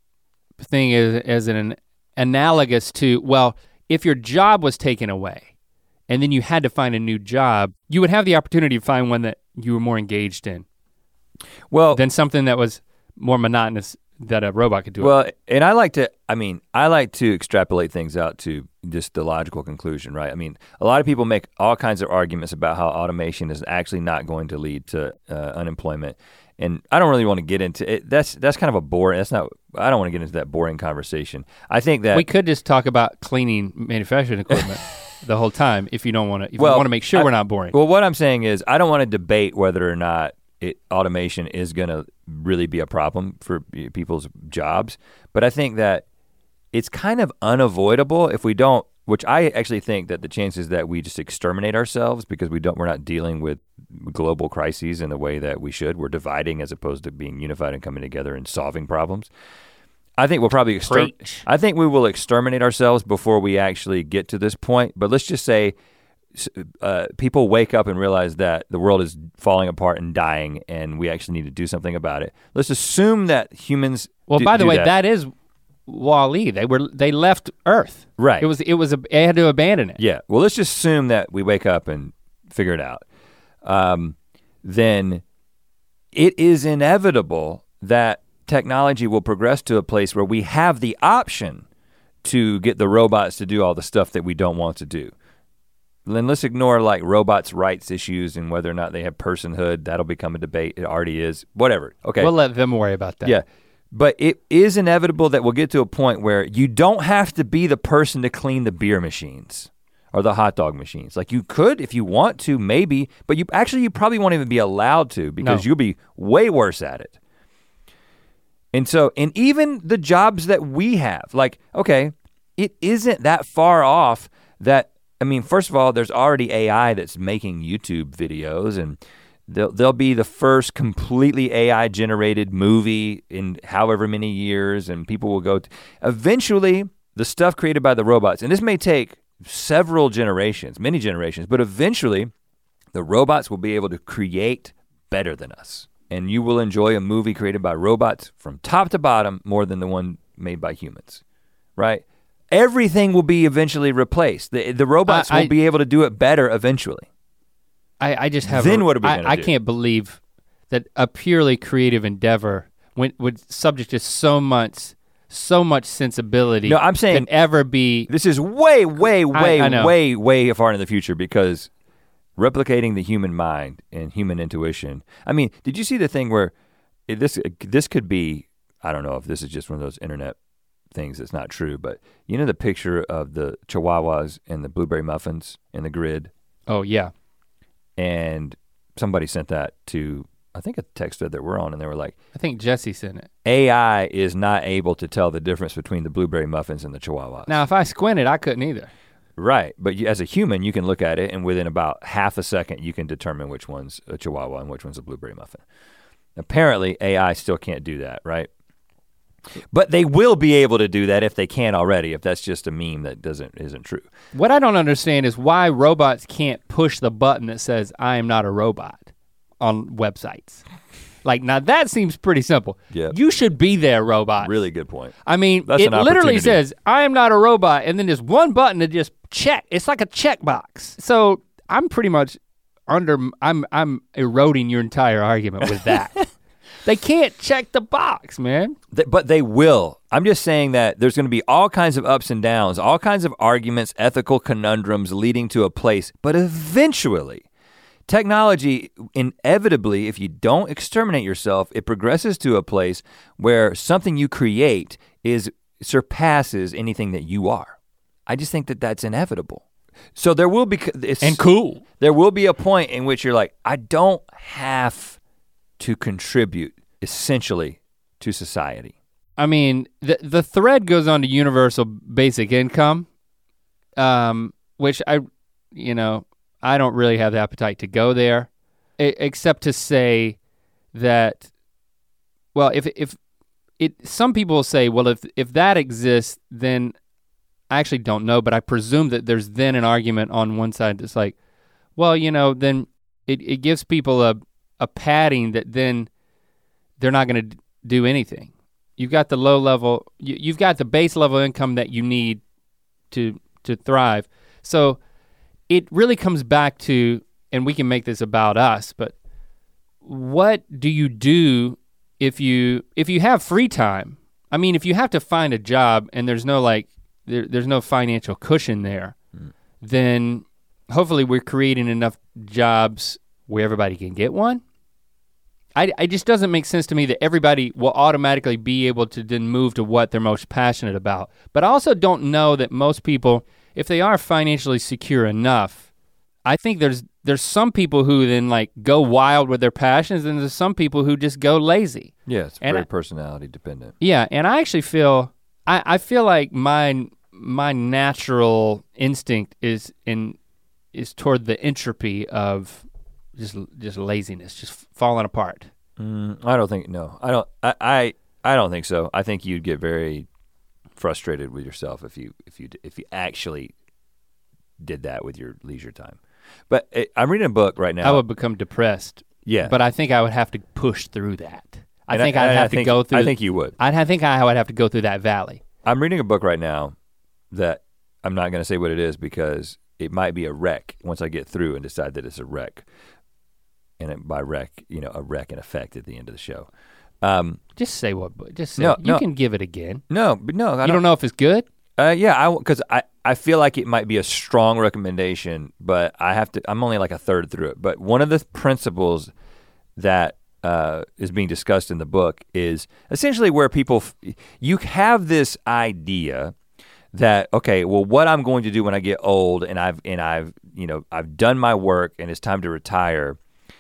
thing as, as an analogous to, well, if your job was taken away and then you had to find a new job, you would have the opportunity to find one that you were more engaged in Well, than something that was more monotonous that a robot could do. well, and I like to, I mean, I like to extrapolate things out to just the logical conclusion, right? I mean, a lot of people make all kinds of arguments about how automation is actually not going to lead to uh, unemployment. And I don't really want to get into it. That's that's kind of a boring, that's not, I don't want to get into that boring conversation. I think that We could just talk about cleaning manufacturing equipment. the whole time if you don't want to, if well, you want to make sure I, we're not boring. Well, what I'm saying is I don't want to debate whether or not it, automation is gonna really be a problem for people's jobs, but I think that it's kind of unavoidable if we don't, which I actually think that the chances that we just exterminate ourselves because we don't, we're not dealing with global crises in the way that we should. We're dividing as opposed to being unified and coming together and solving problems. I think we'll probably, exter- I think we will exterminate ourselves before we actually get to this point, but let's just say uh, people wake up and realize that the world is falling apart and dying and we actually need to do something about it. Let's assume that humans Well, do, by the do way, that. that is Wall-E. They were they left Earth. Right. It was it was a, they had to abandon it. Yeah. Well, let's just assume that we wake up and figure it out. Um, then it is inevitable that technology will progress to a place where we have the option to get the robots to do all the stuff that we don't want to do. Then let's ignore like robots' rights issues and whether or not they have personhood. That'll become a debate. It already is. Whatever. Okay. We'll let them worry about that. Yeah. But it is inevitable that we'll get to a point where you don't have to be the person to clean the beer machines or the hot dog machines. Like you could if you want to, maybe, but you actually you probably won't even be allowed to because No. you'll be way worse at it. And so, and even the jobs that we have, like, okay, it isn't that far off that, I mean, first of all, there's already A I that's making YouTube videos and they'll, they'll be the first completely A I generated movie in however many years and people will go, to, eventually the stuff created by the robots, and this may take several generations, many generations, but eventually the robots will be able to create better than us. And you will enjoy a movie created by robots from top to bottom more than the one made by humans, right? Everything will be eventually replaced. The, the robots I, I, will be able to do it better eventually. I, I just have. Then a, what are we I, gonna I do? can't believe that a purely creative endeavor when, would subject to so much, so much sensibility. No, I'm saying can ever be. This is way, way, way, I know. way, way far in the future because replicating the human mind and human intuition. I mean, did you see the thing where it, this this could be, I don't know if this is just one of those internet things that's not true, but you know the picture of the Chihuahuas and the blueberry muffins in the grid? Oh yeah. And somebody sent that to, I think a text thread that we're on, and they were like, I think Jesse sent it. A I is not able to tell the difference between the blueberry muffins and the Chihuahuas. Now if I squinted, I couldn't either. Right, but you, as a human, you can look at it and within about half a second, you can determine which one's a Chihuahua and which one's a blueberry muffin. Apparently, A I still can't do that, right? But they will be able to do that if they can already, if that's just a meme that doesn't isn't true. What I don't understand is why robots can't push the button that says, I am not a robot on websites. Like, now that seems pretty simple. Yeah. You should be there, robot. Really good point. I mean, That's it an literally opportunity. says, I am not a robot, and then there's one button to just check. It's like a checkbox. So I'm pretty much under, I'm I'm eroding your entire argument with that. They can't check the box, man. Th- but they will. I'm just saying that there's gonna be all kinds of ups and downs, all kinds of arguments, ethical conundrums leading to a place, but eventually, technology, inevitably, if you don't exterminate yourself, it progresses to a place where something you create is surpasses anything that you are. I just think that that's inevitable. So there will be, it's, And cool. there will be a point in which you're like, I don't have to contribute essentially to society. I mean, the the thread goes on to universal basic income, um, which I, you know, I don't really have the appetite to go there, e- except to say that, well, if if it, some people say, well, if if that exists, then I actually don't know, but I presume that there's then an argument on one side that's like, well, you know, then it, it gives people a a padding that then they're not gonna d- do anything. You've got the low level, you, you've got the base level income that you need to to thrive. So it really comes back to, and we can make this about us, but what do you do if you if you have free time? I mean, if you have to find a job and there's no like there, there's no financial cushion there, mm. then hopefully we're creating enough jobs where everybody can get one. I, it just doesn't make sense to me that everybody will automatically be able to then move to what they're most passionate about. But I also don't know that most people, if they are financially secure enough, I think there's there's some people who then like go wild with their passions, and there's some people who just go lazy. Yeah, it's and very I, personality dependent. Yeah, and I actually feel I, I feel like my my natural instinct is in is toward the entropy of just just laziness, just falling apart. Mm, I don't think no. I don't I, I I don't think so. I think you'd get very frustrated with yourself if you if you if you actually did that with your leisure time. But it, I'm reading a book right now. I would become depressed. Yeah. But I think I would have to push through that. I and think I, I'd have I to think, go through I think you would. I'd I think I would have to go through that valley. I'm reading a book right now that I'm not gonna say what it is because it might be a wreck once I get through and decide that it's a wreck. And it, by wreck, you know, a wreck in effect at the end of the show. Um, just say what book. Just say no, it. You no. can give it again. No, but no, I you don't, don't know if it's good? Uh, yeah, I because I, I feel like it might be a strong recommendation, but I have to. I'm only like a third through it. But one of the principles that uh, is being discussed in the book is essentially where people f- you have this idea that okay, well, what I'm going to do when I get old and I've and I've you know I've done my work and it's time to retire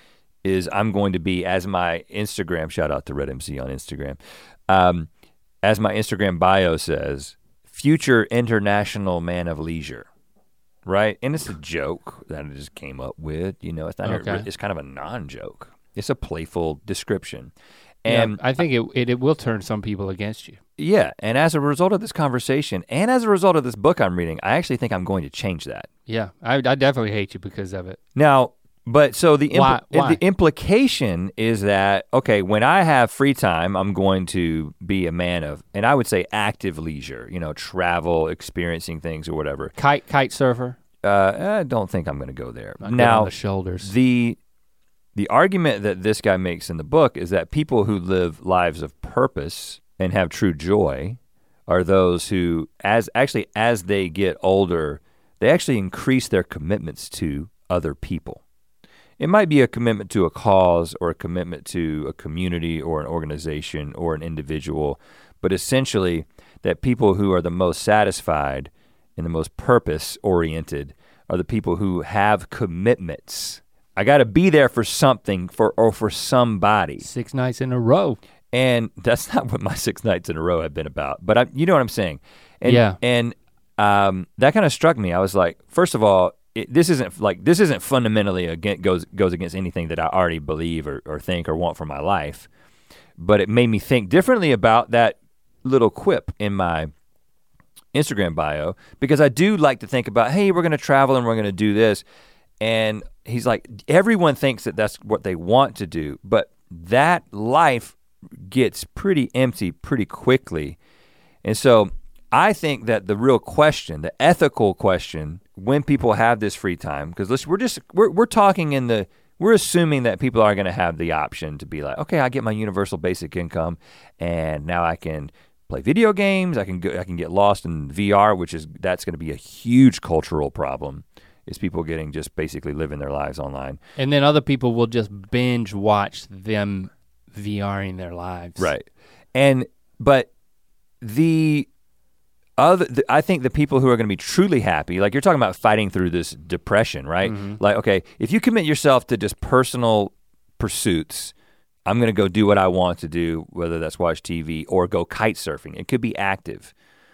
is I'm going to be as my Instagram shout out to Red M C on Instagram, um, as my Instagram bio says. Future international man of leisure, right? And it's a joke that I just came up with, you know, it's not, okay. a, it's kind of a non-joke. It's a playful description. And yeah, I think it, it it will turn some people against you. Yeah, and as a result of this conversation, and as a result of this book I'm reading, I actually think I'm going to change that. Yeah, I, I definitely hate you because of it. Now, but so the, impl- why? Why? the implication is that, okay, when I have free time, I'm going to be a man of, and I would say active leisure, you know, travel, experiencing things or whatever. Kite kite surfer? Uh, I don't think I'm gonna go there. Not now, on the shoulders. the the argument that this guy makes in the book is that people who live lives of purpose and have true joy are those who, as actually as they get older, they actually increase their commitments to other people. It might be a commitment to a cause or a commitment to a community or an organization or an individual, but essentially that people who are the most satisfied and the most purpose-oriented are the people who have commitments. I gotta be there for something for or for somebody. Six nights in a row. And that's not what my six nights in a row have been about, but I, you know what I'm saying. And, yeah. And um, that kind of struck me. I was like, first of all, It, this isn't like this isn't fundamentally against, goes goes against anything that I already believe or, or think or want for my life, but it made me think differently about that little quip in my Instagram bio because I do like to think about, hey, we're gonna travel and we're gonna do this, and he's like, everyone thinks that that's what they want to do, but that life gets pretty empty pretty quickly, and so I think that the real question, the ethical question, when people have this free time, because let's we're just we're we're talking in the we're assuming that people are going to have the option to be like, okay, I get my universal basic income, and now I can play video games. I can go, I can get lost in V R, which is that's going to be a huge cultural problem. Is people getting just basically living their lives online, and then other people will just binge watch them VRing their lives. Right, and but the. Other, the, I think the people who are gonna be truly happy, like you're talking about fighting through this depression, right? Mm-hmm. Like, okay, if you commit yourself to just personal pursuits, I'm gonna go do what I want to do, whether that's watch T V or go kite surfing. It could be active.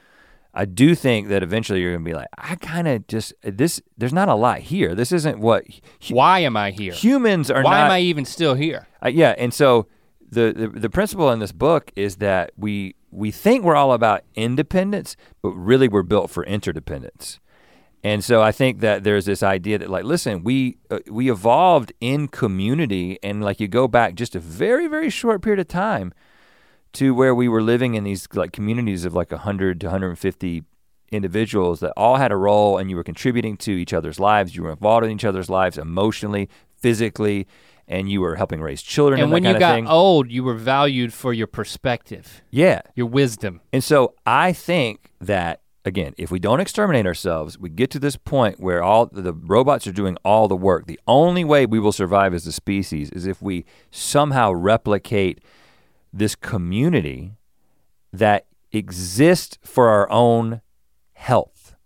I do think that eventually you're gonna be like, I kinda just, this, there's not a lot here. This isn't what. Hu- Why am I here? Humans are Why not. am I even still here? Uh, yeah, and so the, the the principle in this book is that we, we think we're all about independence, but really we're built for interdependence. And so I think that there's this idea that like, listen, we uh, we evolved in community, and like you go back just a very, very short period of time to where we were living in these like communities of like one hundred to one hundred fifty individuals that all had a role, and you were contributing to each other's lives. You were involved in each other's lives emotionally, physically, and you were helping raise children. And, and when that you kind got of thing. old, you were valued for your perspective. Yeah. Your wisdom. And so I think that, again, if we don't exterminate ourselves, we get to this point where all the robots are doing all the work. The only way we will survive as a species is if we somehow replicate this community that exists for our own health.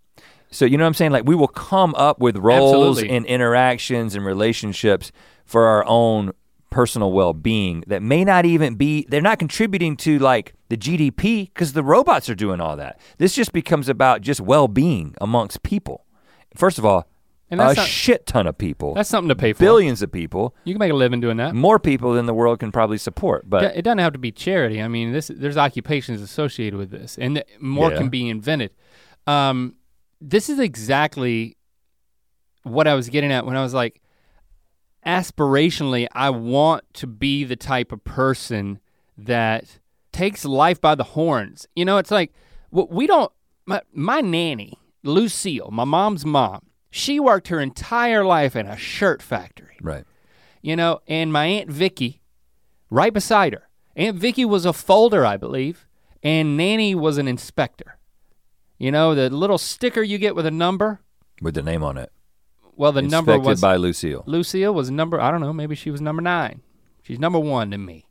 So you know what I'm saying? Like we will come up with roles Absolutely. and interactions and relationships for our own personal well-being that may not even be, they're not contributing to like the G D P because the robots are doing all that. This just becomes about just well-being amongst people. First of all, And a that's not- shit ton of people. That's something to pay for. Billions of people, You can make a living doing that. more people than the world can probably support. But it doesn't have to be charity. I mean, this there's occupations associated with this, and more Yeah. can be invented. Um, this is exactly what I was getting at when I was like, aspirationally, I want to be the type of person that takes life by the horns. You know, it's like, we don't, my, my nanny, Lucille, my mom's mom, she worked her entire life in a shirt factory. right. You know, and my Aunt Vicky, right beside her. Aunt Vicky was a folder, I believe, and Nanny was an inspector. You know, the little sticker you get with a number. With the name on it. Well, the number Inspected was, by Lucille. Lucille was number, I don't know, maybe she was number nine. She's number one to me.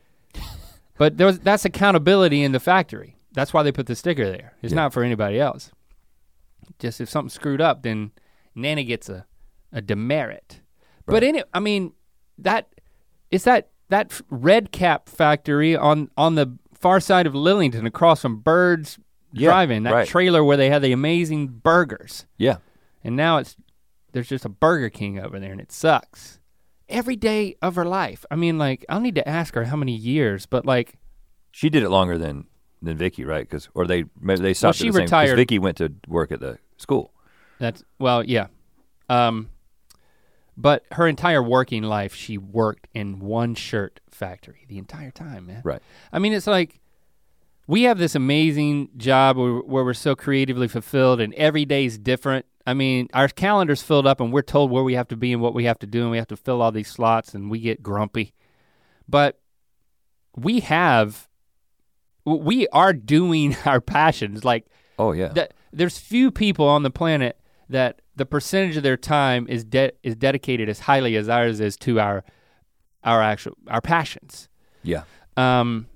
But there was, that's accountability in the factory. That's why they put the sticker there. It's Yeah. not for anybody else. Just if something's screwed up, then Nanny gets a, a demerit. But Right. in it, I mean, that it's that that red cap factory on on the far side of Lillington, across from Bird's Yeah, Drive-In, that right. trailer where they had the amazing burgers. Yeah. And now it's there's just a Burger King over there, and it sucks. Every day of her life. I mean, like, I'll need to ask her how many years, but like, She did it longer than than Vicky, right? Because or they maybe they stopped. she at the same, 'cause retired- Vicky went to work at the school. that's well, yeah. Um, but her entire working life, she worked in one shirt factory the entire time, man. Right. I mean, it's like we have this amazing job where, where we're so creatively fulfilled, and every day's different. I mean, our calendar's filled up, and we're told where we have to be and what we have to do, and we have to fill all these slots, and we get grumpy. But we have, we are doing our passions. Like, Oh yeah. that, there's few people on the planet that the percentage of their time is de- is dedicated as highly as ours is to our our actual our passions. yeah. Um,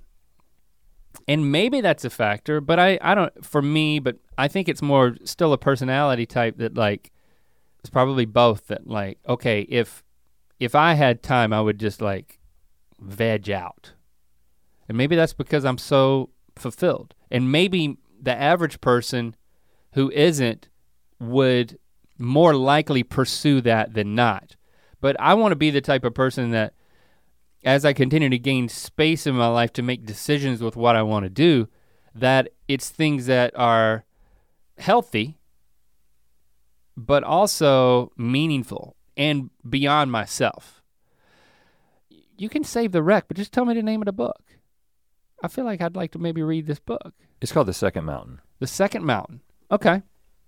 and maybe that's a factor, but I, I don't, for me, but I think it's more still a personality type that like, it's probably both that like, okay, if, if I had time, I would just like veg out. And maybe that's because I'm so fulfilled. And maybe the average person who isn't would more likely pursue that than not. But I wanna be the type of person that as I continue to gain space in my life to make decisions with what I want to do, that it's things that are healthy, but also meaningful and beyond myself. You can save the wreck, but just tell me the name of the book. I feel like I'd like to maybe read this book. It's called The Second Mountain. The Second Mountain. Okay.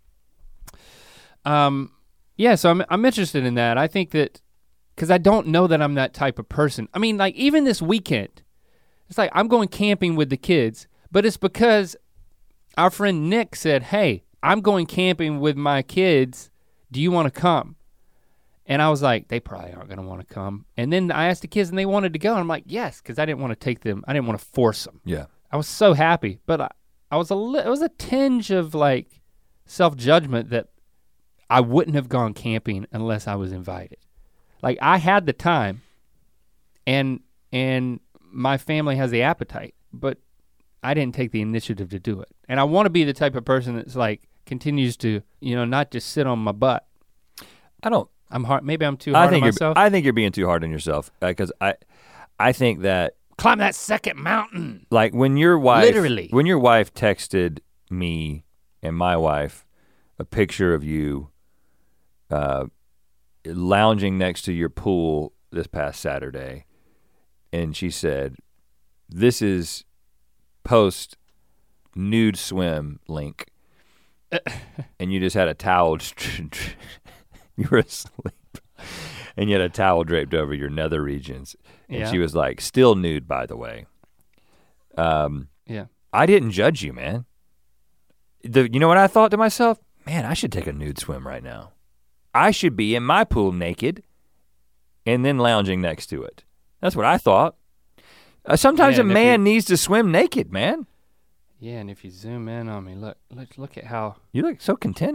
Um, yeah, so I'm I'm interested in that. I think that because I don't know that I'm that type of person. I mean, like even this weekend, it's like I'm going camping with the kids, but it's because our friend Nick said, hey, I'm going camping with my kids. Do you want to come? And I was like, they probably aren't gonna wanna come. And then I asked the kids and they wanted to go. And I'm like, yes, because I didn't want to take them, I didn't want to force them. Yeah. I was so happy, but I, I was a li- it was a tinge of like self-judgment that I wouldn't have gone camping unless I was invited. Like I had the time and and my family has the appetite, but I didn't take the initiative to do it. And I want to be the type of person that's like continues to, you know, not just sit on my butt. I don't. I'm hard. Maybe I'm too hard I think on you're. myself. I think you're being too hard on yourself because I, I think that Climb that second mountain. like when your wife, Literally. when your wife texted me and my wife a picture of you, uh, lounging next to your pool this past Saturday, and she said, "This is post nude swim link," and you just had a towel. You were asleep, and you had a towel draped over your nether regions, and Yeah. she was like, "Still nude, by the way." Um, Yeah. I didn't judge you, man. The, you know what I thought to myself? Man, I should take a nude swim right now. I should be in my pool naked and then lounging next to it. That's what I thought. Uh, sometimes Yeah, a and if man you- needs to swim naked, man. Yeah, and if you zoom in on me, look, look, look at how You look so contented.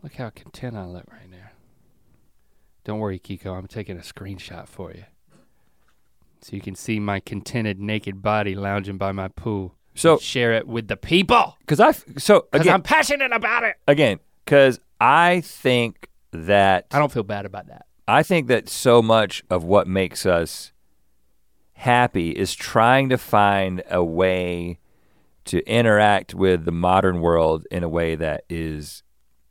Look how content I look right now. Don't worry, Kiko. I'm taking a screenshot for you. So you can see my contented naked body lounging by my pool. So share it with the people. Because I, so again. I'm passionate about it. Again, because I think that. I don't feel bad about that. I think that so much of what makes us happy is trying to find a way to interact with the modern world in a way that is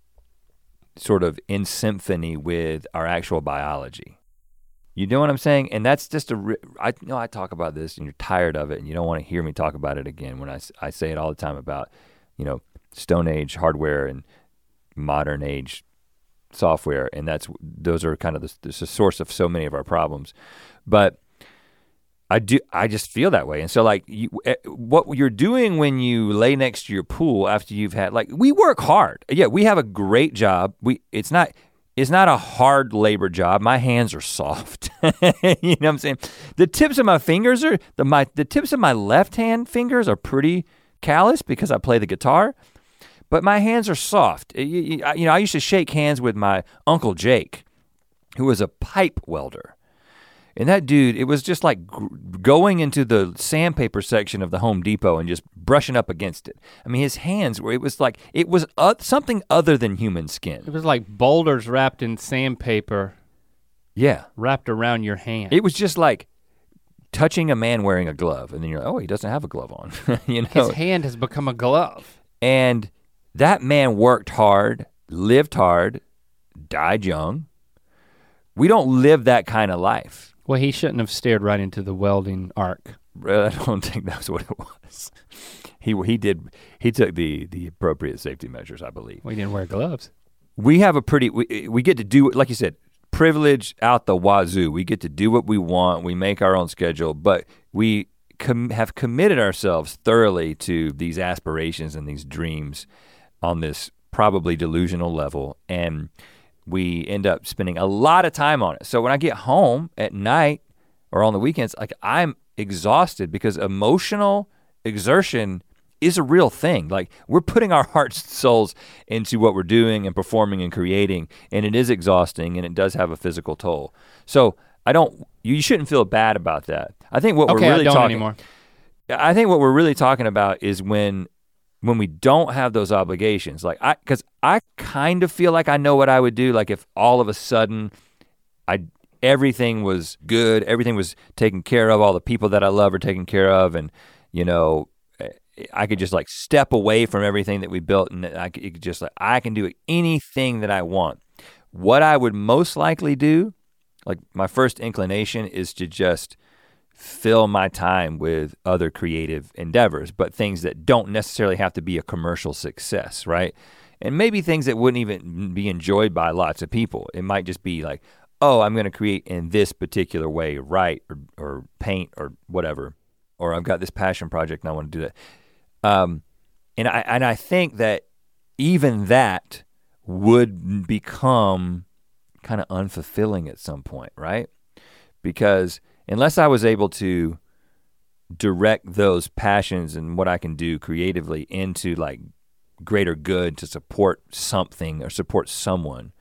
sort of in symphony with our actual biology. You know what I'm saying? And that's just a, I you know I talk about this and you're tired of it and you don't want to hear me talk about it again when I, I say it all the time about, you know, Stone Age hardware and modern age software, and that's those are kind of the, the source of so many of our problems. But I do, I just feel that way. And so like you, what you're doing when you lay next to your pool after you've had, like we work hard. Yeah, we have a great job. We, it's not, it's not a hard labor job. My hands are soft. You know what I'm saying? The tips of my fingers are, the, my, the tips of my left hand fingers are pretty callous because I play the guitar. But my hands are soft. You, you, you know, I used to shake hands with my Uncle Jake, who was a pipe welder. And that dude, it was just like g- going into the sandpaper section of the Home Depot and just brushing up against it. I mean, his hands were, it was like, it was uh, something other than human skin. It was like boulders wrapped in sandpaper. Yeah. Wrapped around your hand. It was just like touching a man wearing a glove. And then you're like, oh, he doesn't have a glove on. You know? His hand has become a glove. And that man worked hard, lived hard, died young. We don't live that kind of life. Well, he shouldn't have stared right into the welding arc. I don't think that's what it was. He he did, he took the the appropriate safety measures, I believe. We didn't wear gloves. We have a pretty, we, we get to do, like you said, privilege out the wazoo. We get to do what we want, we make our own schedule, but we com- have committed ourselves thoroughly to these aspirations and these dreams on this probably delusional level, and we end up spending a lot of time on it. So when I get home at night or on the weekends, like I'm exhausted because emotional exertion is a real thing. Like we're putting our hearts and souls into what we're doing and performing and creating, and it is exhausting and it does have a physical toll. So I don't, you shouldn't feel bad about that. I think what okay, we're really I don't talking, anymore. I think what we're really talking about is when when we don't have those obligations. Like I, cause I kind of feel like I know what I would do. Like if all of a sudden I, everything was good, everything was taken care of, all the people that I love are taken care of, and you know, I could just like step away from everything that we built, and I could just like, I can do anything that I want. What I would most likely do, like my first inclination is to just fill my time with other creative endeavors, but things that don't necessarily have to be a commercial success, right? And maybe things that wouldn't even be enjoyed by lots of people. It might just be like, oh, I'm gonna create in this particular way, write or, or paint or whatever, or I've got this passion project and I wanna do that. Um, and I and I think that even that would become kind of unfulfilling at some point, right? Because unless I was able to direct those passions and what I can do creatively into like greater good to support something or support someone,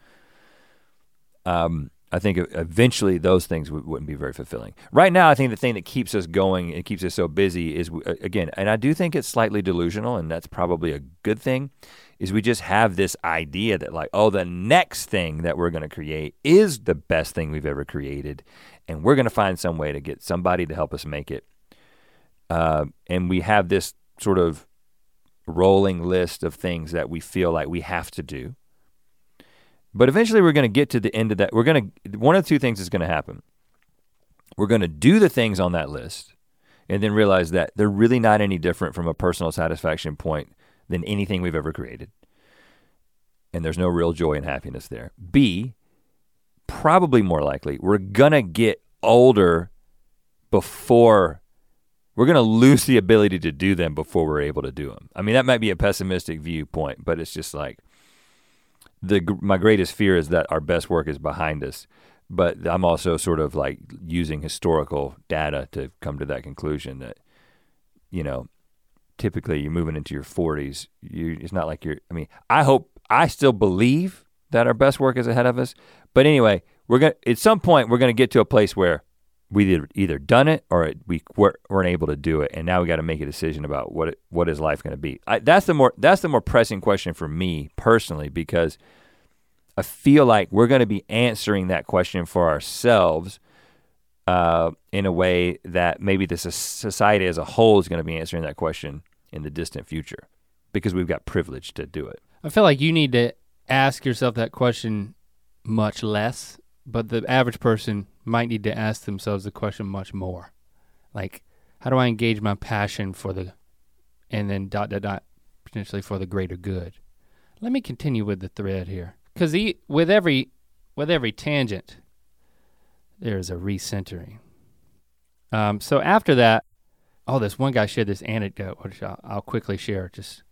um, I think eventually those things w- wouldn't be very fulfilling. Right now, I think the thing that keeps us going and keeps us so busy is, again, and I do think it's slightly delusional, and that's probably a good thing, is we just have this idea that like, oh, the next thing that we're gonna create is the best thing we've ever created, and we're gonna find some way to get somebody to help us make it. Uh, and we have this sort of rolling list of things that we feel like we have to do. But eventually we're gonna get to the end of that. We're gonna, one of two things is gonna happen. We're gonna do the things on that list and then realize that they're really not any different from a personal satisfaction point than anything we've ever created. And there's no real joy and happiness there. B, probably more likely, we're gonna get older before, we're gonna lose the ability to do them before we're able to do them. I mean, that might be a pessimistic viewpoint, but it's just like, the my greatest fear is that our best work is behind us. But I'm also sort of like using historical data to come to that conclusion that, you know, typically you're moving into your forties, you, it's not like you're, I mean, I hope, I still believe that our best work is ahead of us. But anyway, we're gonna at some point we're gonna get to a place where we either, either done it or we weren't, weren't able to do it, and now we got to make a decision about what it, what is life going to be. I, that's the more that's the more pressing question for me personally, because I feel like we're going to be answering that question for ourselves uh, in a way that maybe the society as a whole is going to be answering that question in the distant future, because we've got privilege to do it. I feel like you need to ask yourself that question much less, but the average person might need to ask themselves the question much more. Like, how do I engage my passion for the, and then dot, dot, dot, potentially for the greater good? Let me continue with the thread here. Because with every, with every tangent, there's a recentering. Um, so after that, oh, this one guy shared this anecdote, which I'll, I'll quickly share. Just,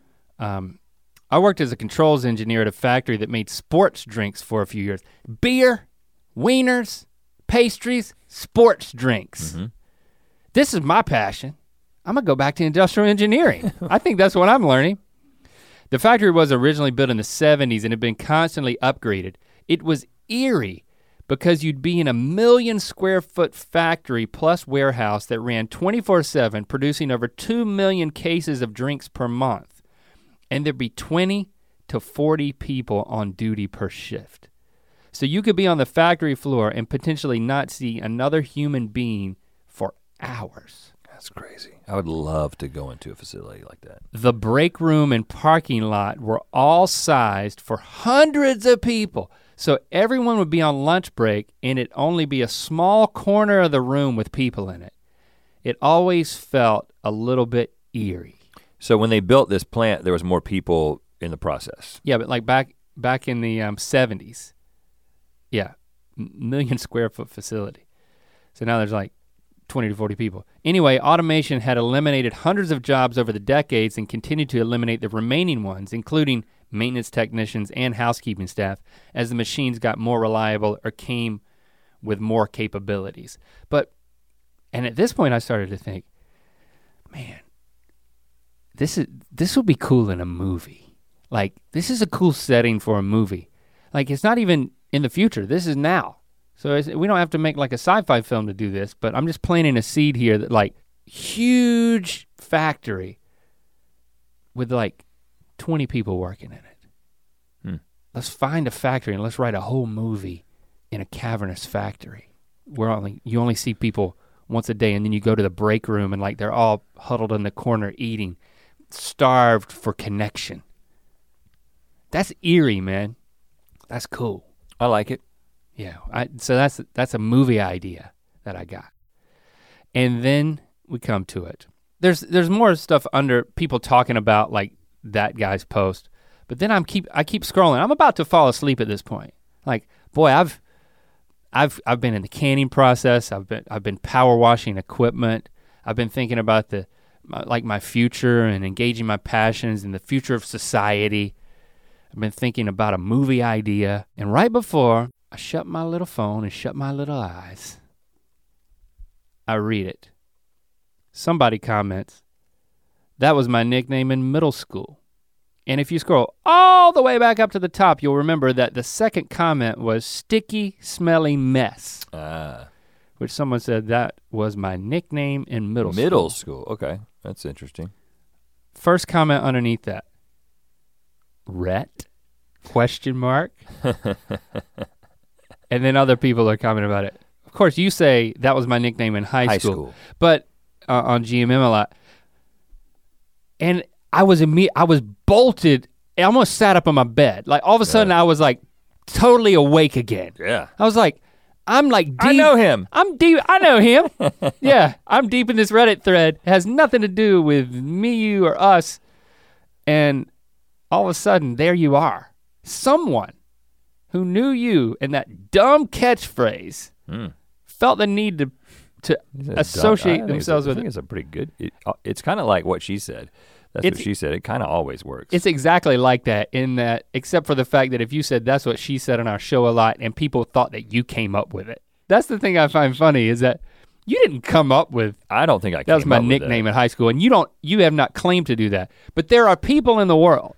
um, I worked as a controls engineer at a factory that made sports drinks for a few years. Beer, wieners, pastries, sports drinks. Mm-hmm. This is my passion. I'm gonna go back to industrial engineering. I think that's what I'm learning. The factory was originally built in the seventies and had been constantly upgraded. It was eerie because you'd be in a million square foot factory plus warehouse that ran twenty-four seven, producing over two million cases of drinks per month. And there'd be twenty to forty people on duty per shift. So you could be on the factory floor and potentially not see another human being for hours. That's crazy. I would love to go into a facility like that. The break room and parking lot were all sized for hundreds of people. So everyone would be on lunch break and it'd only be a small corner of the room with people in it. It always felt a little bit eerie. So when they built this plant, there was more people in the process. Yeah, but like back back in the um, seventies, yeah, million square foot facility. So now there's like twenty to forty people. Anyway, automation had eliminated hundreds of jobs over the decades and continued to eliminate the remaining ones, including maintenance technicians and housekeeping staff, as the machines got more reliable or came with more capabilities. But, and at this point I started to think, man, this is this would be cool in a movie. Like, this is a cool setting for a movie. Like, it's not even in the future, this is now. So it's, we don't have to make like a sci-fi film to do this, but I'm just planting a seed here that like huge factory with like twenty people working in it. Hmm. Let's find a factory and let's write a whole movie in a cavernous factory where only you only see people once a day, and then you go to the break room and like they're all huddled in the corner eating, starved for connection. That's eerie, man. That's cool. I like it. Yeah, I, so that's that's a movie idea that I got. And then we come to it. There's there's more stuff under people talking about like that guy's post, but then I'm keep I keep scrolling. I'm about to fall asleep at this point. Like, boy, I've I've I've been in the canning process. I've been I've been power washing equipment. I've been thinking about the my, like my future and engaging my passions and the future of society. I've been thinking about a movie idea, and right before I shut my little phone and shut my little eyes, I read it. Somebody comments, that was my nickname in middle school. And if you scroll all the way back up to the top, you'll remember that the second comment was sticky, smelly mess. Ah. Which someone said that was my nickname in middle school. Middle school, okay, that's interesting. First comment underneath that, Rhett, question mark. And then other people are commenting about it. Of course, you say that was my nickname in high, high school, school, but uh, on G M M a lot. And I was imme- I was bolted, I almost sat up on my bed. Like all of a sudden yeah. I was like totally awake again. Yeah. I was like, I'm like deep. I know him. I'm deep, I know him. Yeah, I'm deep in this Reddit thread. It has nothing to do with me, you, or us. And all of a sudden, there you are. Someone who knew you and that dumb catchphrase mm. felt the need to to associate dumb, themselves a, with I think it. It's a pretty good, it, it's kind of like what she said. That's it's, what she said, it kind of always works. It's exactly like that in that, except for the fact that if you said that's what she said on our show a lot and people thought that you came up with it. That's the thing I find funny is that you didn't come up with. I don't think I came That was my up nickname with that. in high school and you don't, you have not claimed to do that. But there are people in the world,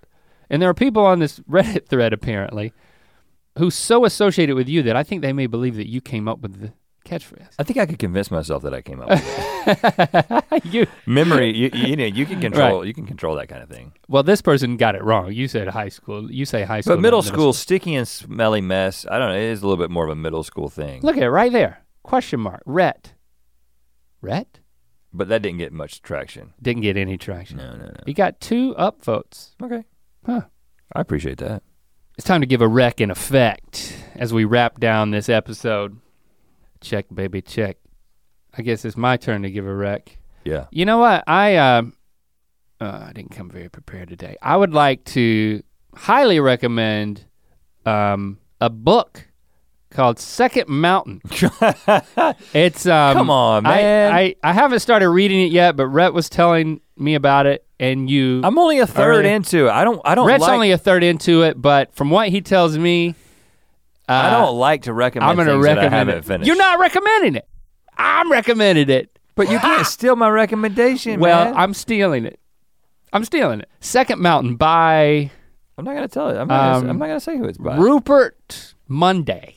And there are people on this Reddit thread apparently who's so associated with you that I think they may believe that you came up with the catchphrase. I think I could convince myself that I came up with it. you, Memory, you, you know, you can control Right. you can control that kind of thing. well, this person got it wrong. You said high school. You say high school. But middle not school, sticky and smelly mess, I don't know, it is a little bit more of a middle school thing. Look at it right there. Question mark. Rhett. Rhett? But that didn't get much traction. Didn't get any traction. No, no, no. He got two upvotes. Okay. Huh. I appreciate that. It's time to give a rec in effect as we wrap down this episode. Check, baby, check. I guess it's my turn to give a rec. Yeah. You know what? I um, uh, I didn't come very prepared today. I would like to highly recommend um, a book called Second Mountain. It's um, Come on, man. I, I I haven't started reading it yet, but Rhett was telling me about it, and you. I'm only a third Alright. into it. I don't I don't Rhett's like only a third into it, but from what he tells me, uh, I don't like to recommend I'm gonna things recommend that I haven't it. finished. You're not recommending it. I'm recommending it. But you can't steal my recommendation, Well, man. I'm stealing it. I'm stealing it. Second Mountain by I'm not gonna tell it. I'm not, Um, gonna, I'm not gonna say who it's by. Rupert Monday.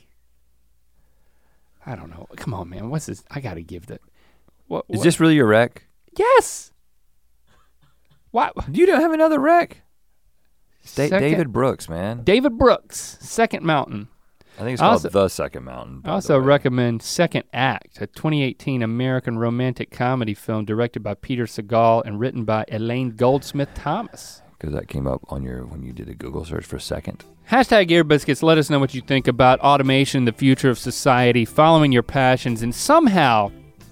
I don't know. Come on, man. What's this? I gotta give the. What, Is what- this really your rec? Yes. What? You don't have another rec. Da- Second- David Brooks, man. David Brooks, Second Mountain. I think it's I called also- The Second Mountain. by I the also way. recommend Second Act, a twenty eighteen American romantic comedy film directed by Peter Segal and written by Elaine Goldsmith Thomas. Because that came up on your, when you did a Google search for second. Hashtag Ear Biscuits, let us know what you think about automation, the future of society, following your passions, and somehow,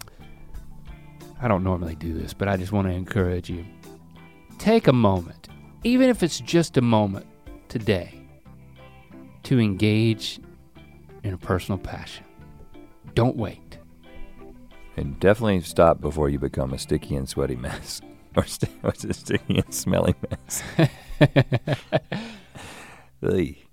I don't normally do this, but I just want to encourage you. Take a moment, even if it's just a moment today, to engage in a personal passion. Don't wait. And definitely stop before you become a sticky and sweaty mess. Or st- what's it, sticky and smelly mess. Ugh.